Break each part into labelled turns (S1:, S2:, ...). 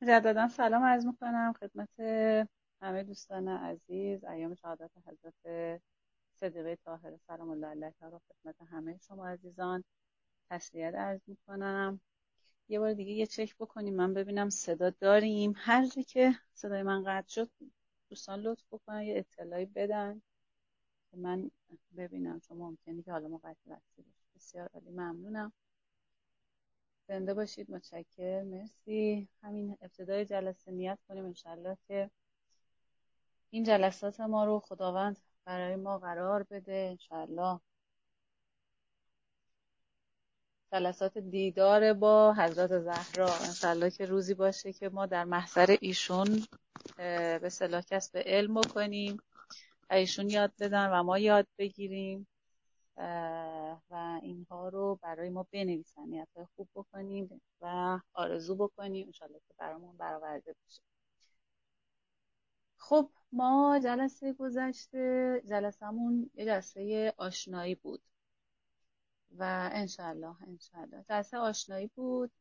S1: مجددا سلام عرض میکنم خدمت همه دوستان عزیز. ایام شهادت حضرت صدیقه طاهره سلام الله علیها رو خدمت همه شما عزیزان تسلیت عرض میکنم. یه بار دیگه یه چک بکنیم من ببینم صدا داریم. هر جا که صدای من قطع شد دوستان لطف بکنن یه اطلاعی بدن که من ببینم، چون ممکنه که حالا ما قطع بشه. بسیار عالی، ممنونم. زنده باشید. متشکرم، مرسی. همین ابتدای جلسه نیت کنیم انشالله که این جلسات ما رو خداوند برای ما قرار بده. انشالله جلسات دیدار با حضرت زهرا، انشالله که روزی باشه که ما در محضر ایشون به اصطلاح کسب علم بکنیم و ایشون یاد بدن و ما یاد بگیریم و اینها رو برای ما بنویسن، نیت‌های خوب بکنیم و آرزو بکنیم انشالله که برامون برآورده بشه. خب ما جلسه گذشته جلسمون یه جلسه آشنایی بود و انشالله جلسه آشنایی بود.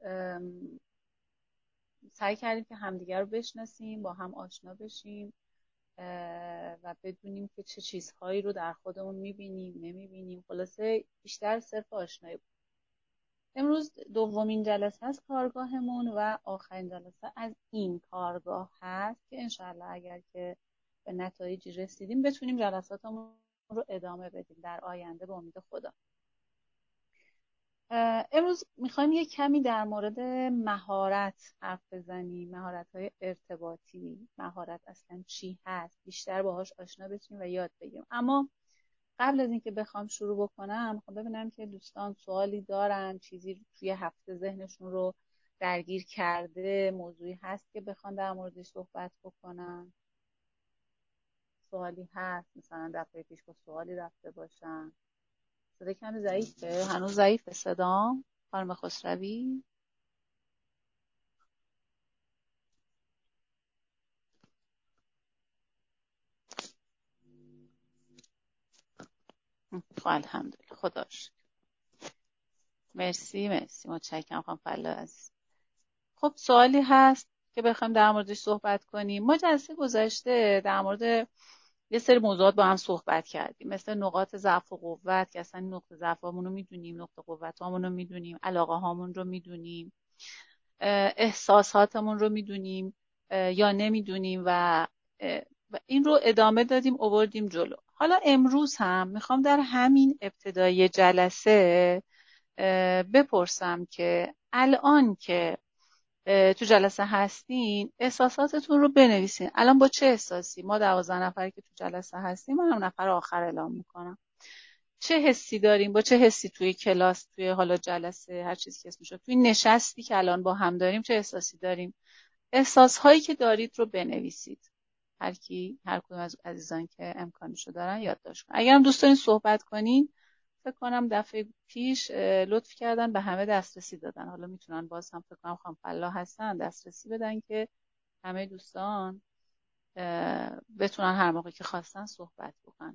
S1: سعی کردیم که همدیگر رو بشناسیم، با هم آشنا بشیم و بدونیم که چه چیزهایی رو در خودمون میبینیم نمیبینیم. خلاصه بیشتر صرف آشنایی بود. امروز دومین جلسه از کارگاهمون و آخرین جلسه از این کارگاه هست که انشالله اگر که به نتایجی رسیدیم بتونیم جلساتمون رو ادامه بدیم در آینده به امید خدا. امروز میخوایم یه کمی در مورد مهارت حرف بزنیم، مهارت‌های ارتباطی، مهارت اصلا چی هست، بیشتر باهاش آشنا بشیم و یاد بگیریم. اما قبل از اینکه بخوام شروع بکنم خب ببینم که دوستان سوالی دارن، چیزی توی هفته ذهنشون رو درگیر کرده، موضوعی هست که بخوان در موردش صحبت بکنن. سوالی هست مثلا دفعه پیش با سوالی رفته باشن. صدا کمی ضعیفه، هنوز ضعیفه صدام خانم خسروی؟ خب الحمدلله، خدا رو شکر. مرسی متشکرم خانم فلا عزیز. خب سوالی هست که بخوایم در موردش صحبت کنیم؟ ما جلسه گذشته در مورد یه سری موضوعات با هم صحبت کردیم، مثل نقاط ضعف و قوت که اصلا نقطه ضعفامون رو میدونیم، نقطه قوتامون رو میدونیم، علاقه هامون رو میدونیم، احساساتمون رو میدونیم یا نمیدونیم و این رو ادامه دادیم آوردیم جلو. حالا امروز هم میخوام در همین ابتدای جلسه بپرسم که الان که تو جلسه هستین احساساتتون رو بنویسین. الان با چه احساسی؟ ما 12 نفری که تو جلسه هستیم، من هم نفر آخر اعلام میکنم. چه حسی داریم؟ با چه حسی توی کلاس، توی حالا جلسه، هر چیزی که اسمش، توی نشستی که الان با هم داریم چه احساسی داریم؟ احساسهایی که دارید رو بنویسید. هر کدوم از عزیزان که امکانشو دارن یادداشت کنن. اگرم دوست دارین صحبت کنین، فکر کنم دفعه پیش لطف کردن به همه دسترسی دادن. حالا میتونن باز هم فکر کنم خانم فلاح هستن دسترسی بدن که همه دوستان بتونن هر موقع که خواستن صحبت بکنن.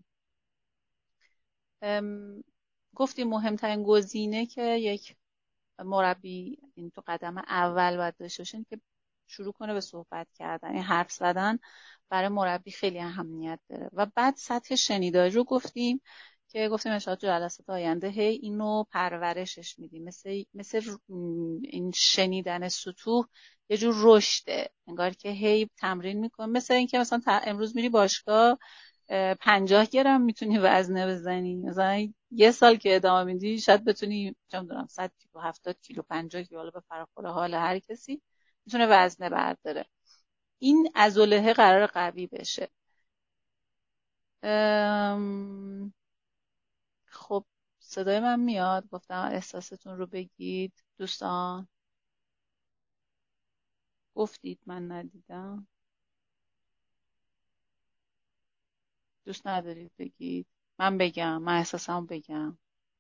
S1: گفتیم مهمترین گزینه که یک مربی این تو قدم اول باید داشته باشه که شروع کنه به صحبت کردن. این حرف زدن برای مربی خیلی اهمیت داره. و بعد سطح شنیداری رو گفتیم که گفتیم ان شاءالله تو جلسات آینده هی اینو پرورشش میدیم، مثل این شنیدن سطوح یه جور رشده، انگار که هی تمرین میکنه. مثل اینکه مثلا امروز میری باشگاه 50 گرم میتونی وزنه بزنی، مثلا یه سال که ادامه میدی شاید بتونی چه میدونم 100 کیلو 70 کیلو 50 کیلو، حالا به فراخور حال هر کسی میتونه وزنه برداره. این عضله قرار قوی بشه. خب صدای من میاد؟ گفتم احساستون رو بگید دوستان. گفتید من ندیدم. دوست ندارید بگید؟ من بگم، من احساسمو بگم.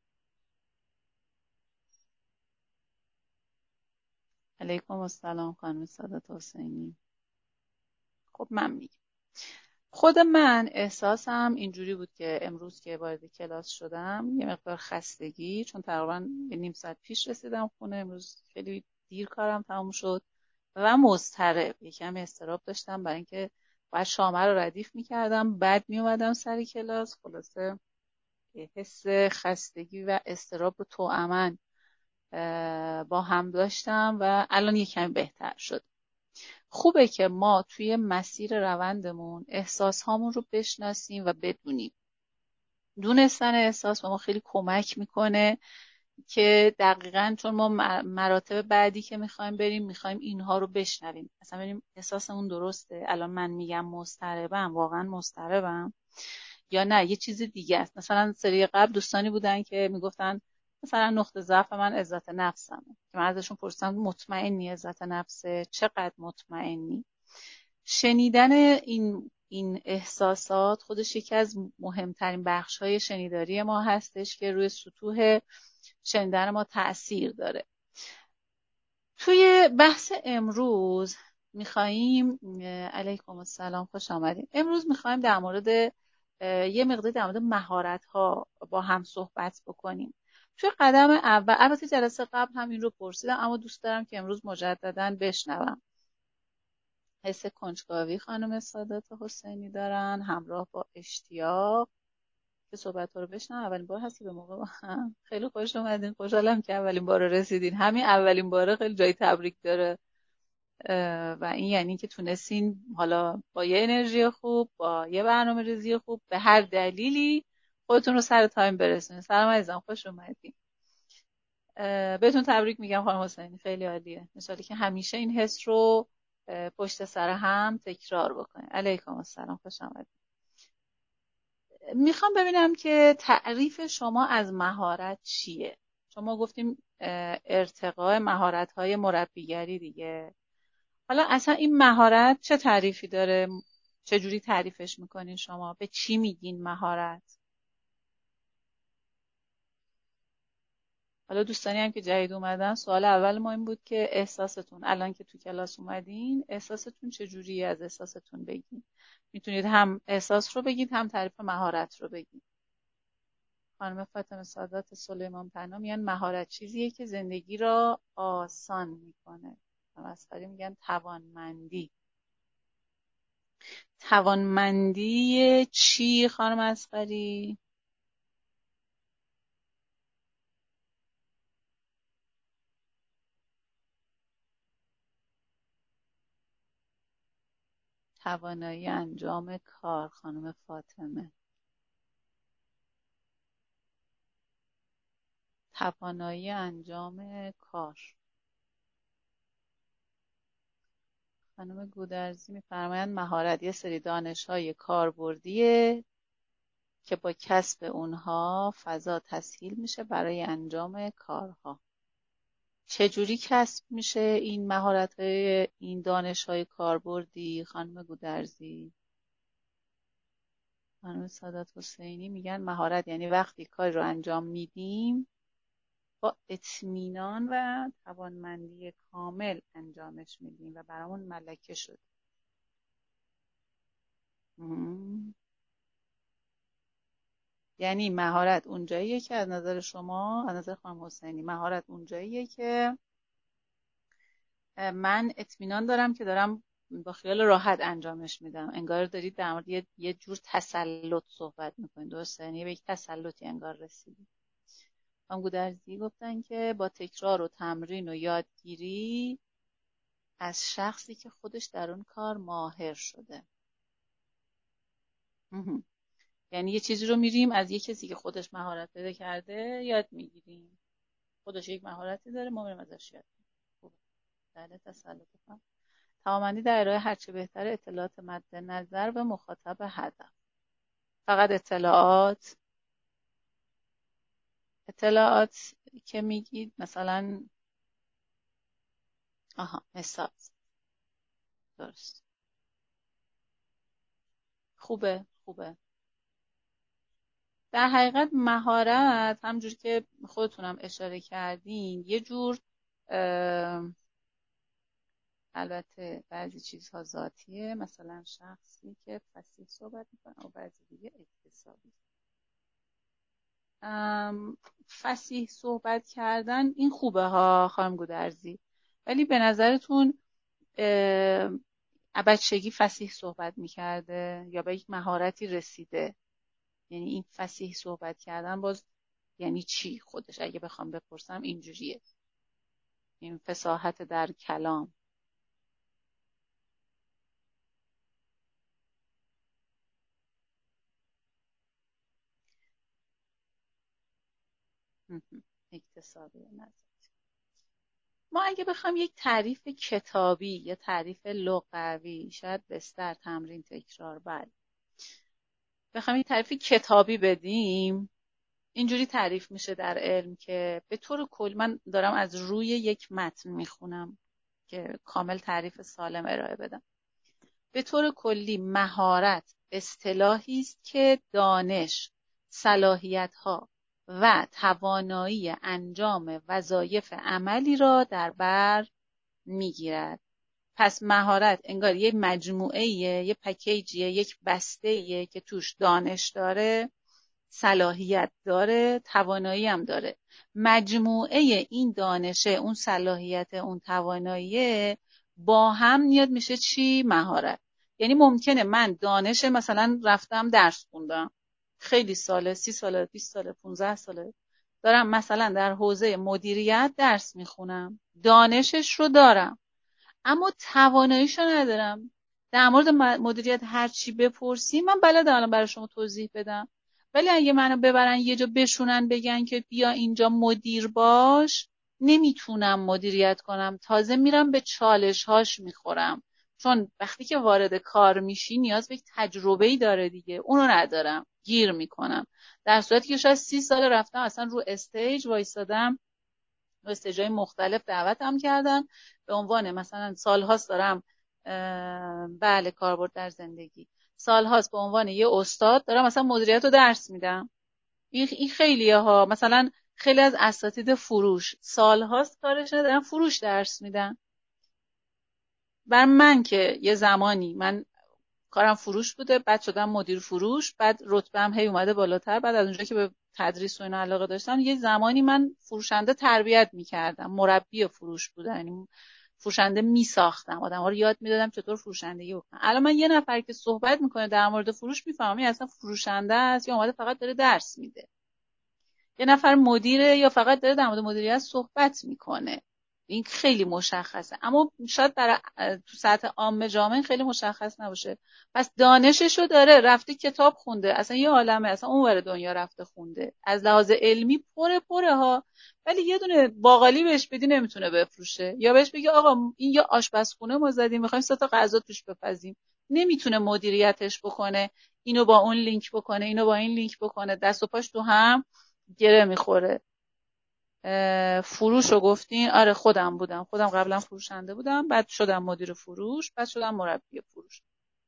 S1: علیکم السلام خانم سعادت حسینی. خب من میگم. خود من احساسم اینجوری بود که امروز که وارد کلاس شدم یه مقدار خستگی، چون تقریبا یه نیم ساعت پیش رسیدم خونه. امروز خیلی دیر کارم تموم شد و مضطرب. یکم اضطراب داشتم برای اینکه باید شامه رو ردیف میکردم، بعد میومدم سر کلاس. خلاصه حس خستگی و اضطراب رو توأمن با هم داشتم و الان یکم بهتر شد. خوبه که ما توی مسیر روندمون احساس هامون رو بشناسیم و بدونیم. دونستن احساس به ما خیلی کمک میکنه که دقیقاً چون ما مراتب بعدی که میخوایم اینها رو بشنویم. مثلا ببینیم احساسمون درسته، الان من میگم مضطربم، واقعا مضطربم یا نه یه چیز دیگه است. مثلا سری قبل دوستانی بودن که میگفتن مثلا نقطه ضعف من عزت نفسمه، که من ازشون پرسیدم مطمئنی عزت نفسه؟ چقدر مطمئنی؟ شنیدن این احساسات خودش یکی از مهمترین بخش‌های شنیداری ما هستش که روی سطوح شنیدن ما تأثیر داره. توی بحث امروز میخواییم، علیکم السلام، خوش آمدین. امروز میخواییم در مورد یه مقدار در مورد مهارت‌ها با هم صحبت بکنیم. توی قدم اول، البته جلسه قبل هم این رو پرسیدم، اما دوست دارم که امروز مجدداً بشنوم. حس کنجکاوی خانم سادات حسینی دارن همراه با اشتیاق که صحبت‌ها رو بشنوم. اولین بار هست که به موقع با هم. خیلی خوش اومدین، خوشحالم که اولین بار رسیدین. همین اولین باره خیلی جای تبریک داره و این یعنی که تونستین حالا با یه انرژی خوب، با یه برنامه ریزی خوب، به هر دلیلی خودتون رو سر تایم برسونید. سلام عزیزم، خوش اومدین. بهتون تبریک میگم خانم حسینی، خیلی عالیه. مثالی که همیشه این حس رو پشت سر هم تکرار بکنید. علیکم السلام، خوش آمدید. میخوام ببینم که تعریف شما از مهارت چیه؟ شما گفتیم ارتقاء مهارت‌های مربیگری دیگه. حالا اصلا این مهارت چه تعریفی داره؟ چجوری تعریفش میکنین شما؟ به چی میگین مهارت؟ حالا دوستانی هم که جدید اومدن، سوال اول ما این بود که احساستون الان که تو کلاس اومدین، احساستون چجوریه؟ از احساستون بگین. میتونید هم احساس رو بگید، هم تعریف مهارت رو بگید. خانم فاطمه سادات سلیمان پناه میگن مهارت چیزیه که زندگی را آسان میکنه. اصغری میگن توانمندی. توانمندی چی خانم اصغری؟ توانایی انجام کار خانم فاطمه. توانایی انجام کار. خانم گودرزی میفرمایند مهارت یه سری دانش‌های کاربردیه که با کسب اونها فضا تسهیل میشه برای انجام کارها. چجوری کسب میشه این مهارت‌های، این دانش‌های کاربردی خانم گودرزی؟ خانم سادات حسینی میگن مهارت یعنی وقتی کار رو انجام میدیم با اطمینان و توانمندی کامل انجامش میدیم و برامون ملکه شد. یعنی مهارت اونجاییه که از نظر شما، از نظر خانم حسینی، مهارت اونجاییه که من اطمینان دارم که دارم با خیال راحت انجامش میدم. انگار دارید در مورد یه جور تسلط صحبت میکنید، درسته؟ یعنی به یک تسلطی انگار رسیدید. خانم گودرزی گفتن که با تکرار و تمرین و یادگیری از شخصی که خودش در اون کار ماهر شده. یعنی یه چیزی رو میریم از یه کسی که خودش مهارت پیدا کرده یاد میگیریم. خودش یک مهارتی داره، ما میریم ازش یاد میگیریم. بله، تسلط کنم. توانمندی در ارائه هرچه بهتر اطلاعات مد نظر به مخاطب هدف. فقط اطلاعات که میگید مثلا مثال. درست. خوبه. در حقیقت مهارت همجور که خودتونم اشاره کردین یه جور البته بعضی چیزها ذاتیه، مثلا شخصی که فصیح صحبت میکنه و بعضی دیگه اکتسابی. فصیح صحبت کردن این خوبه ها خانم گودرزی، ولی به نظرتون بچگی فصیح صحبت میکرده یا به یک مهارتی رسیده؟ یعنی این فصیح صحبت کردن باز یعنی چی خودش؟ اگه بخوام بپرسم اینجوریه، این فصاحت در کلام. اکتسابی نظر. ما اگه بخوام یک تعریف کتابی یا تعریف لغوی، شاید بستر تمرین تکرار، بعد بخوام یک تعریف کتابی بدیم، اینجوری تعریف میشه در علم که به طور کل، من دارم از روی یک متن میخونم که کامل تعریف سالم ارائه بدم. به طور کلی مهارت اصطلاحی است که دانش، صلاحیت‌ها و توانایی انجام وظایف عملی را در بر میگیرد. پس مهارت انگار یه مجموعه‌ایه، یه پکیجیه، یک بسته‌ایه که توش دانش داره، صلاحیت داره، توانایی هم داره. مجموعه این دانشه، اون صلاحیت، اون توانایی با هم میاد میشه چی؟ مهارت. یعنی ممکنه من دانش، مثلا رفتم درس خوندم خیلی ساله، 30 ساله، 20 ساله، 15 ساله، دارم مثلا در حوزه مدیریت درس میخونم، دانشش رو دارم اما تواناییشو ندارم. در مورد مدیریت هر چی بپرسی من بلدم الان برای شما توضیح بدم، ولی اگه منو ببرن یه جا بشونن بگن که بیا اینجا مدیر باش، نمیتونم مدیریت کنم، تازه میرم به چالش هاش میخورم. چون وقتی که وارد کار میشی نیاز به یک تجربه‌ای داره دیگه، اونو ندارم، گیر میکنم. در صورتی که شاید 30 سال رفتم اصلا رو استیج وایسادم، استیجای مختلف دعوتم کردن به عنوان مثلا سالهاست دارم بله کاربرد در زندگی، سالهاست به عنوان یه استاد دارم مثلا مدیریت رو درس میدم. این خیلیه ها، مثلا خیلی از اساتید فروش سالهاست کارش ندارم، فروش درس میدن. بر من که یه زمانی من کارم فروش بوده، بعد شدم مدیر فروش، بعد رتبه‌ام هی اومده بالاتر، بعد از اونجا که به تدریس و اینا علاقه داشتم، یه زمانی من فروشنده تربیت میکردم، مربی فروش بودم، یعنی فروشنده میساختم، آدم‌ها رو یاد میدادم چطور فروشندگی بکنن. الان من یه نفر که صحبت میکنه در مورد فروش میفهمم این اصلا فروشنده است یا اومده فقط داره درس میده، یه نفر مدیره یا فقط داره در مورد مدیریت صحبت میکنه. این خیلی مشخصه، اما شاید برای تو سطح عام جامعه خیلی مشخص نباشه. پس دانششو داره، رفته کتاب خونده، اصلا یه عالمه، اصلا اون ور دنیا رفته خونده، از لحاظ علمی پره ها، ولی یه دونه باقالی بهش بدی نمیتونه بفروشه، یا بهش بگی آقا این یا آشپزخونه ما زدیم میخوایم 3 تا غذا توش بپزیم، نمیتونه مدیریتش بکنه، اینو با اون لینک بکنه، اینو با این لینک بکنه، دست و پاش تو هم گره میخوره. فروش رو گفتین، آره خودم بودم، خودم قبلا فروشنده بودم، بعد شدم مدیر فروش، بعد شدم مربی فروش.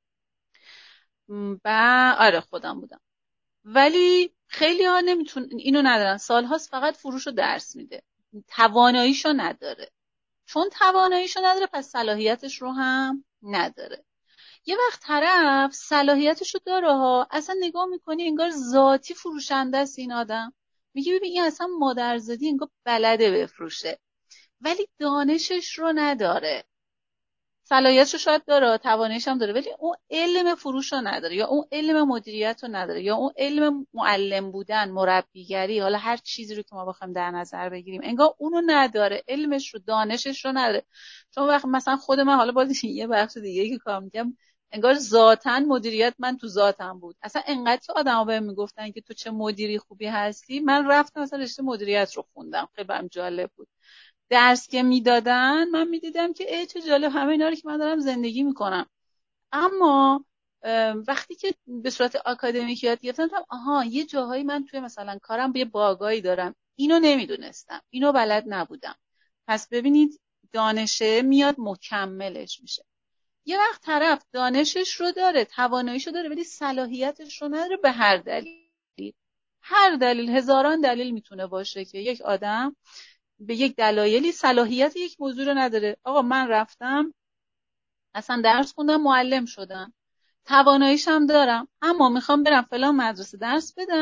S1: آره خودم بودم. ولی خیلی ها نمیتون اینو ندارن، سالهاست فقط فروش رو درس میده، تواناییشو نداره. چون تواناییشو نداره پس صلاحیتش رو هم نداره. یه وقت طرف صلاحیتشو داره ها، اصلا نگاه میکنی انگار ذاتی فروشنده است این آدم، میگی ببین این اصلا مادرزادی انگار بلده بفروشه، ولی دانشش رو نداره. صلاحیتش رو شاید داره، تواناییش هم داره، ولی اون علم فروش رو نداره، یا اون علم مدیریت رو نداره، یا اون علم معلم بودن، مربیگری، حالا هر چیزی رو که ما بخوایم در نظر بگیریم انگار اونو نداره، علمش رو، دانشش رو نداره. چون وقت مثلا خود من، حالا باز یه بخش دیگه که کار می‌کردم، انگار ذاتاً مدیریت من تو ذاتم بود. اصلا انقدر که آدما بهم میگفتن که تو چه مدیری خوبی هستی، من رفتم مثلا رشته مدیریت رو خوندم، خیلی برام جالب بود. درس که میدادن من میدیدم که ای چه جالب، همه اینا رو که من دارم زندگی میکنم. اما وقتی که به صورت آکادمیک یاد گرفتم، آها یه جاهایی من توی مثلا کارم به یه باگایی دارم، اینو نمیدونستم، اینو بلد نبودم. پس ببینید دانشه میاد مکملش میشه. یه وقت طرف دانشش رو داره، تواناییش رو داره، ولی صلاحیتش رو نداره، به هر دلیل، هر دلیل، هزاران دلیل میتونه باشه که یک آدم به یک دلایلی صلاحیت یک موضوع رو نداره. آقا من رفتم اصلا درس خوندم، معلم شدم، تواناییشم دارم، اما میخوام برم فلان مدرسه درس بدم،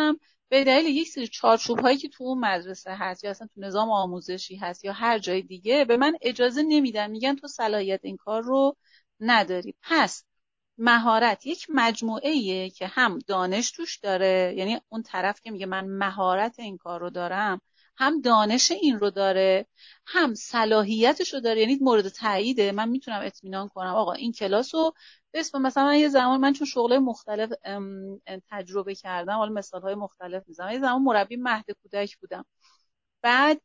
S1: به دلیل یک سری چارچوب هایی که تو اون مدرسه هست یا اصلا تو نظام آموزشی هست یا هر جای دیگه به من اجازه نمیدن، میگن تو صلاحیت این کار رو نداری. پس مهارت یک مجموعه‌ایه که هم دانش توش داره، یعنی اون طرف که میگه من مهارت این کار رو دارم هم دانش این رو داره هم صلاحیتش رو داره، یعنی مورد تاییده، من میتونم اطمینان کنم آقا این کلاس رو بسم مثلا من یه زمان من چون شغلای مختلف تجربه کردم، حالا مثالهای مختلف میزنم، یه زمان مربی مهد کودک بودم. بعد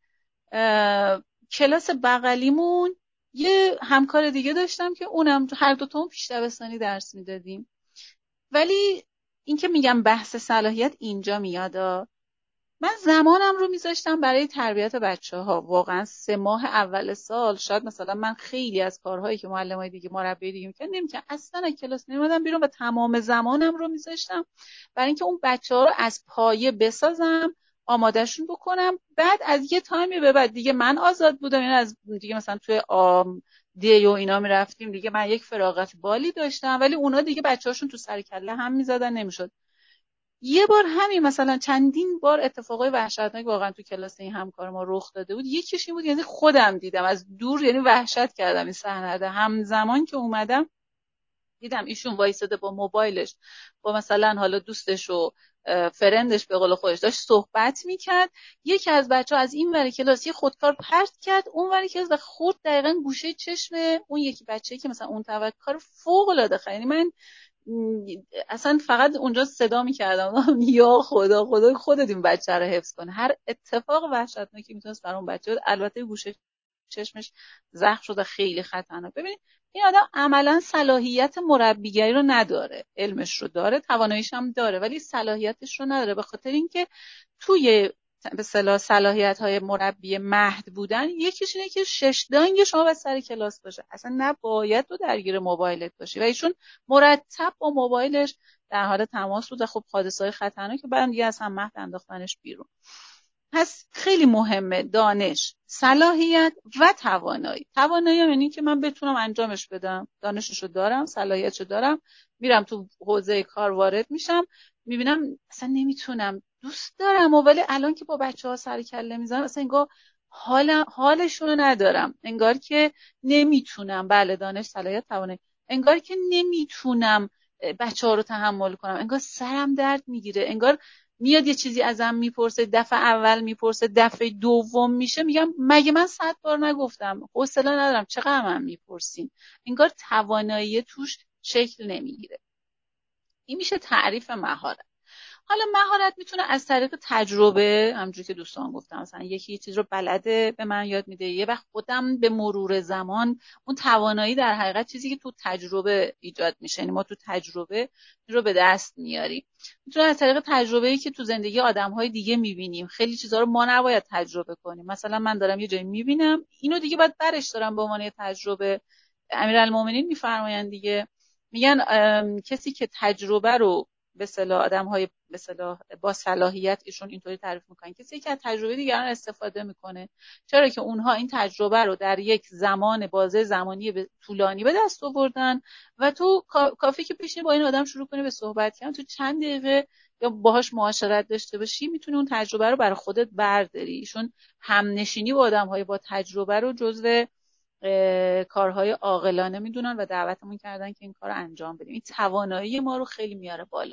S1: کلاس بغلیمون یه همکار دیگه داشتم که اونم هر دوتامون پیش دبستانی درس میدادیم. ولی این که میگم بحث صلاحیت اینجا میاد. من زمانم رو میذاشتم برای تربیت بچه‌ها. واقعا 3 ماه اول سال شاید مثلا من خیلی از کارهایی که معلمای دیگه مربی دیگه می‌کردن نمی‌کردم، اصلا از کلاس نمی‌اومدم بیرون و تمام زمانم رو میذاشتم برای اینکه اون بچه‌ها رو از پایه بسازم، آمادهشون بکنم. بعد از یه تایمی به بعد دیگه من آزاد بودم، یعنی از دیگه مثلا توی دی و اینا میرفتیم دیگه، من یک فراغت بالی داشتم، ولی اونا دیگه بچه‌هاشون تو سر کله هم میزدن، نمیشد. یه بار همین مثلا چندین بار اتفاقای وحشتناک واقعا تو کلاس این همکار ما رخ داده بود. یکیش این بود، یعنی خودم دیدم از دور، یعنی وحشت کردم این صحنه رو. همزمان که اومدم دیدم ایشون وایساده با موبایلش با مثلا حالا دوستش و فرندش به قول خودش داشت صحبت میکرد. یکی از بچه‌ها از این ور کلاس یه خودکار پرت کرد اون ور کلاس و خورد دقیقاً گوشه چشم اون یکی بچه‌ای که مثلا اون طرف. کار فوق العاده. یعنی من اصلا فقط اونجا صدا میکردم یا خدا خدا خودت این بچه رو حفظ کنه. هر اتفاق وحشتناکی میتونست برای اون بچه بود. البته گوشه چشمش زخم شده، خیلی خطرناک. ببینید این آدم عملا صلاحیت مربیگری رو نداره، علمش رو داره، تواناییش هم داره، ولی صلاحیتش رو نداره، به خاطر اینکه توی به اصطلاح صلاحیت‌های مربی مهد بودن یکیش اینه که 6 دانگ شما باید سر کلاس باشه، اصلا نباید تو درگیر موبایلت باشی و ایشون مرتب با موبایلش در حال تماس بود و خب حادثه‌های خطرناک که بعدم دیگه از هم مهد انداختنش بیرون. پس خیلی مهمه دانش، صلاحیت و توانایی. توانایی هم یعنی که من بتونم انجامش بدم، دانششو دارم، صلاحیتشو دارم، میرم تو حوزه کار وارد میشم، میبینم اصلا نمیتونم، دوست دارم ولی الان که با بچه‌ها سر کله میزنم اصلا انگار حالشونو ندارم، انگار که نمیتونم. بله دانش، صلاحیت، توانایی. انگار که نمیتونم بچه‌ها رو تحمل کنم، انگار سرم درد میگیره، انگار میاد یه چیزی ازم میپرسه، دفعه اول میپرسه، دفعه دوم میشه میگم مگه من 100 بار نگفتم، حوصله ندارم، چقدر من میپرسین. انگار توانایی توش شکل نمیگیره. این میشه تعریف مهارت. حالا مهارت میتونه از طریق تجربه، همونجوری که دوستان گفتم، مثلا یکی یه چیز رو بلده به من یاد میده، یه وقت خودم به مرور زمان اون توانایی در حقیقت چیزی که تو تجربه ایجاد میشه، یعنی ما تو تجربه این رو به دست میاریم. میتونه از طریق تجربه‌ای که تو زندگی آدم‌های دیگه میبینیم، خیلی چیزا رو ما نباید تجربه کنیم. مثلا من دارم یه جایی میبینم اینو دیگه باید برش دارم به عنوان تجربه. امیرالمومنین میفرمایند دیگه، میگن کسی که تجربه رو به اصطلاح آدم‌های به اصطلاح با صلاحیت، ایشون اینطوری تعریف میکنن، کسی که از تجربه دیگران استفاده میکنه، چرا که اونها این تجربه رو در یک زمان بازه زمانی طولانی به دست آوردن و تو کافی که پیشین با این آدم شروع کنی به صحبت کردن، تو چند دقیقه یا باهاش معاشرت داشته باشی میتونی اون تجربه رو برای خودت برداری. ایشون همنشینی با آدم‌های با تجربه رو جزو کارهای عاقلانه میدونن و دعوتمون کردن که این کار رو انجام بدیم. این توانایی ما رو خیلی میاره بالا.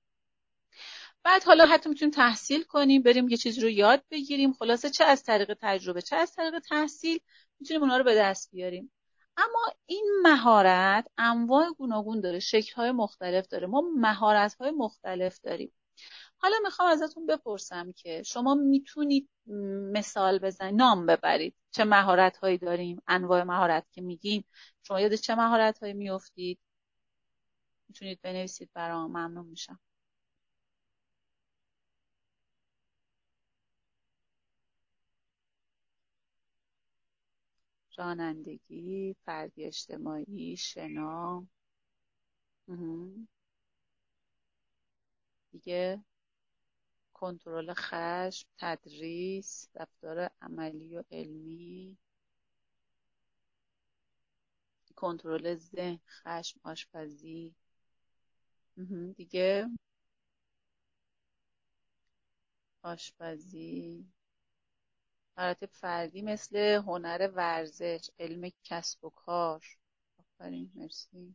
S1: بعد حالا حتی میتونیم تحصیل کنیم، بریم یه چیزی رو یاد بگیریم، خلاصه چه از طریق تجربه چه از طریق تحصیل میتونیم اونا رو به دست بیاریم. اما این مهارت انواع گوناگون داره، شکل‌های مختلف داره، ما مهارت‌های مختلف داریم. حالا میخوام ازتون بپرسم که شما میتونید مثال بزنید، نام ببرید چه مهارت‌هایی داریم، انواع مهارت که میگیم شما یاد چه مهارت‌هایی میافتید؟ میتونید بنویسید برام، ممنون میشم. رانندگی، فردی اجتماعی، شنا، دیگه کنترل خشم، تدریس، رفتار عملی و علمی، کنترل ذهن، خشم، آشپزی، دیگه آشپزی، مهارت فردی مثل هنر ورزش، علم کسب و کار. آفرین، مرسی.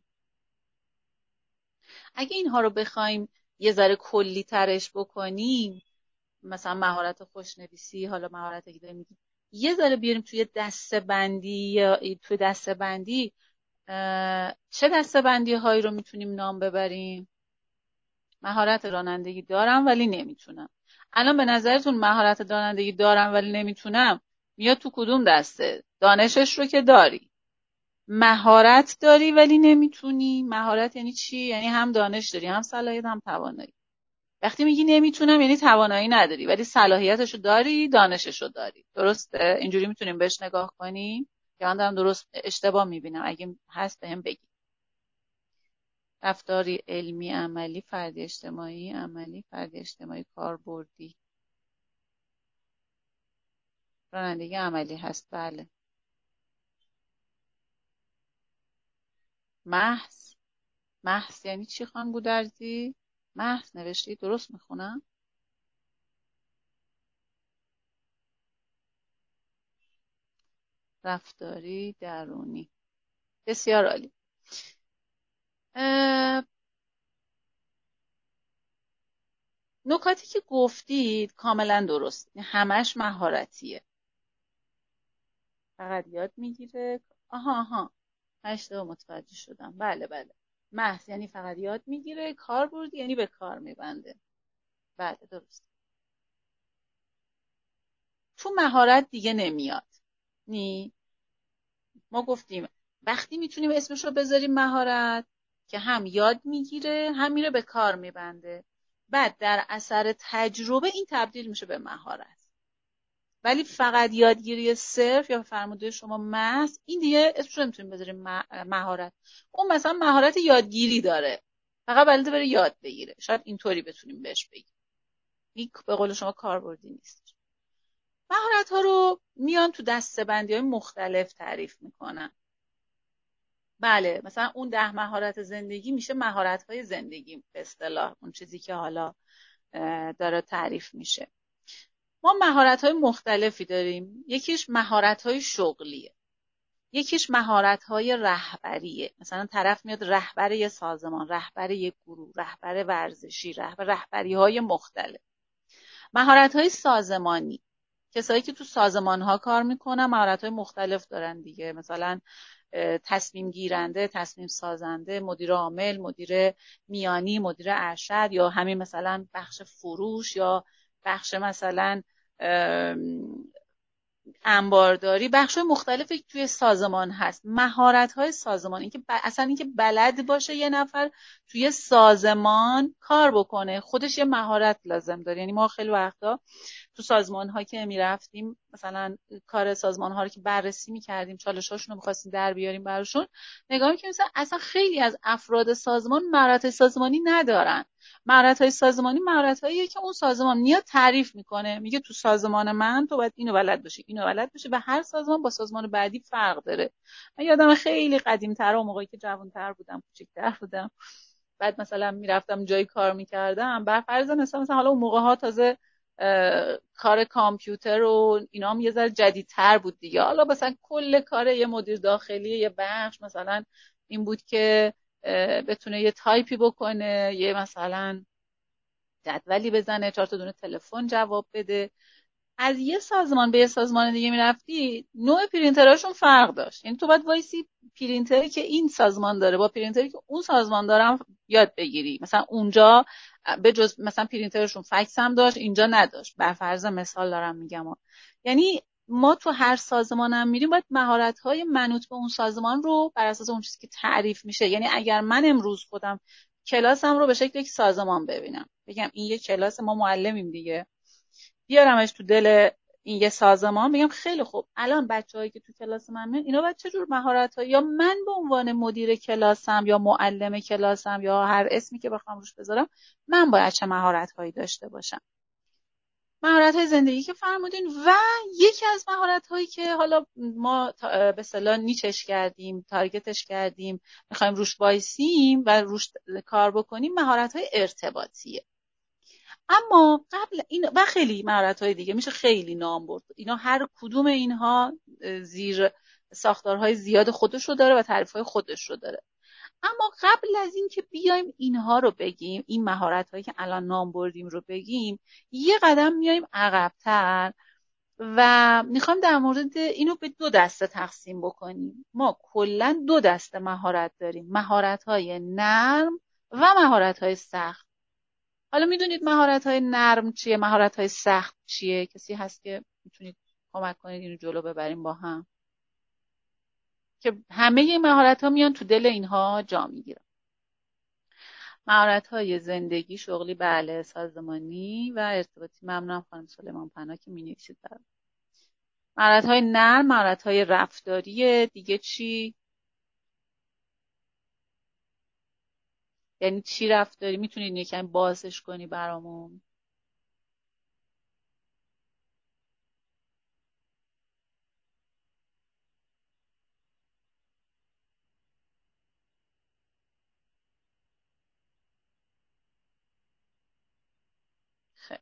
S1: اگه اینها رو بخوایم یه ذره کلی ترش بکنیم، مثلا مهارت خوشنویسی، حالا مهارت که داریم میگیم، یه ذره بیاریم توی دسته بندی، یا توی دسته بندی چه دسته بندی هایی رو میتونیم نام ببریم؟ مهارت رانندگی دارم ولی نمیتونم. الان به نظرتون مهارت رانندگی دارم ولی نمیتونم میاد تو کدوم دسته؟ دانشش رو که داری، مهارت داری ولی نمیتونی. مهارت یعنی چی؟ یعنی هم دانش داری، هم صلاحیت، هم توانایی. وقتی میگی نمیتونم یعنی توانایی نداری ولی صلاحیتشو داری، دانششو داری. درسته؟ اینجوری میتونیم بهش نگاه کنیم؟ یا من دارم درست اشتباه میبینم؟ اگه هست بهم بگی. رفتاری علمی عملی فردی اجتماعی، عملی فردی اجتماعی کاربردی. رانندگی عملی هست، بله. محض. محض یعنی چی خانم گودرزی؟ محض نوشتی، درست میخونم؟ رفتاری درونی. بسیار عالی. نکاتی که گفتید کاملا درست، همش مهارتیه. فقط یاد میگیره. آها آها، اشتباه متوجه شدم. بله بله، محض یعنی فقط یاد میگیره، کاربرد یعنی به کار میبنده. بله درست. تو مهارت دیگه نمیاد. نی، ما گفتیم وقتی میتونیم اسمش رو بذاریم مهارت که هم یاد میگیره هم میره به کار میبنده، بعد در اثر تجربه این تبدیل میشه به مهارت. ولی فقط یادگیری صرف یا فرموده شما محض، این دیگه اسمش رو نمیتونیم بذاریم مهارت. اون مثلا مهارت یادگیری داره، فقط بلده بره یاد بگیره، شاید اینطوری بتونیم بهش بگیم. این به قول شما کاربردی نیست. مهارت ها رو میان تو دسته‌بندی های مختلف تعریف میکنن. بله، مثلا اون 10 مهارت زندگی میشه مهارت های زندگی به اصطلاح، اون چیزی که حالا داره تعریف میشه. ما مهارت های مختلفی داریم. یکیش مهارت های شغلیه، یکیش مهارت های رهبریه. مثلا طرف میاد رهبر یه سازمان، رهبر یه گروه، رهبر ورزشی، رهبری های مختلف. مهارت های سازمانی، کسایی که تو سازمان ها کار میکنن مهارت های مختلف دارن دیگه. مثلا تصمیم گیرنده، تصمیم سازنده، مدیر عامل، مدیر میانی، مدیر ارشد، یا همین مثلا بخش فروش، یا بخش مثلا انبارداری. بخش مختلفی توی سازمان هست. مهارت‌های سازمان، اینکه اصلا اینکه بلد باشه یه نفر توی سازمان کار بکنه، خودش یه مهارت لازم داره. یعنی ما خیلی وقتا تو سازمان ها که میرفتیم، مثلا کار سازمان ها رو که بررسی میکردیم، چالش هاشون رو میخواستیم در بیاریم براشون، نگاه میکنیم اصلا خیلی از افراد سازمان مهارت سازمانی ندارن. مهارت های سازمانی مهارت هاییه که اون سازمان میاد تعریف میکنه، میگه تو سازمان من تو باید اینو بلد باشی، اینو بلد باشی، و هر سازمان با سازمان بعدی فرق داره. من یادم خیلی قدیم‌تر، اون موقعی که جوان‌تر بودم، کوچیک‌تر بودم، بعد مثلا میرفتم جایی کار میکردم، بر فرض مثلا حالا اون موقع ها تازه کار کامپیوتر و اینا هم یه ذره جدیدتر بود دیگه. حالا مثلا کل کار یه مدیر داخلی یه بخش مثلا این بود که بتونه یه تایپی بکنه، یه مثلا جدولی بزنه، 4 تا دونه تلفن جواب بده. از یه سازمان به یه سازمان دیگه میرفتی، نوع پرینتراشون فرق داشت. یعنی تو باید وایسی پرینتری که این سازمان داره با پرینتری که اون سازمان دارم یاد بگیری. مثلا اونجا به جز مثلا پرینترشون فکس هم داشت، اینجا نداشت. بر فرض مثال دارم میگم. یعنی ما تو هر سازمان هم میریم باید مهارت‌های منوط به اون سازمان رو بر اساس اون چیزی که تعریف میشه. یعنی اگر من امروز خودم کلاسم رو به شکل یک سازمان ببینم، بگم این یه کلاس، ما معلمیم دیگه، بیارمش تو دل این یه سازمان، بگم خیلی خوب الان بچه‌هایی که تو کلاس من میان اینا باید چه جور مهارت‌هایی، یا من به عنوان مدیر کلاسم یا معلم کلاسم یا هر اسمی که بخوام روش بذارم، من باید چه مهارت‌هایی داشته باشم. مهارت‌های زندگی که فرمودین، و یکی از مهارت‌هایی که حالا ما به اصطلاح نیچش کردیم، تارگتش کردیم، می‌خوایم روش وایسیم و روش کار بکنیم، مهارت‌های ارتباطیه. اما قبل این و خیلی مهارت‌های دیگه میشه خیلی نام برد. اینا هر کدوم اینها زیر ساختارهای زیاد خودش رو داره و تعریف‌های خودش رو داره. اما قبل از این که بیایم اینها رو بگیم، این مهارت‌هایی که الان نام بردیم رو بگیم، یه قدم میایم عقب‌تر و میخوایم در مورد اینو به دو دسته تقسیم بکنیم. ما کلا دو دسته مهارت داریم: مهارت‌های نرم و مهارت‌های سخت. حالا میدونید مهارت‌های نرم چیه، مهارت‌های سخت چیه؟ کسی هست که میتونید کمک کنید اینو جلو ببریم با هم، که همه این مهارت‌ها میان تو دل اینها جا میگیرن. مهارت‌های زندگی، شغلی، بله، سازمانی و ارتباطی. ممنونم خانم سلیمان پناه که می‌نویسید برام. مهارت‌های نرم، مهارت‌های رفتاری. دیگه چی؟ یعنی چی رفتاری؟ میتونید یکم بازش کنی برامون؟ خیلی.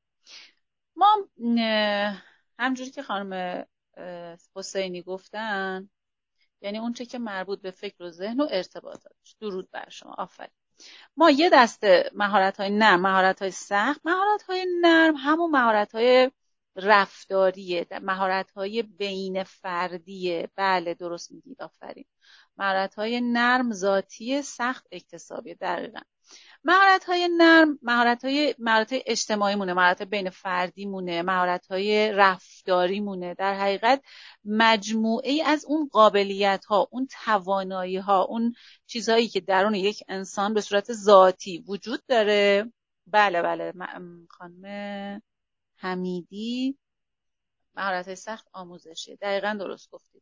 S1: ما همجوری که خانم حسینی گفتن، یعنی اونچه که مربوط به فکر و ذهن و ارتباطات. درود بر شما، آفرین. ما یه دسته مهارت‌های نرم، مهارت‌های سخت. مهارت‌های نرم همون مهارت‌های رفتاریه، مهارت‌های بین فردیه. بله درست میگید، آفرین. مهارت‌های نرم ذاتی، سخت اکتسابیه. دقیقاً. مهارت‌های نرم مهارت‌های اجتماعی مونه، مهارت بین فردی مونه، مهارت‌های رفتاری مونه. در حقیقت مجموعه ای از اون قابلیت ها، اون توانایی ها، اون چیزهایی که درون یک انسان به صورت ذاتی وجود داره. بله بله، خانم حمیدی، مهارت‌های سخت آموزشی. دقیقاً درست گفتید.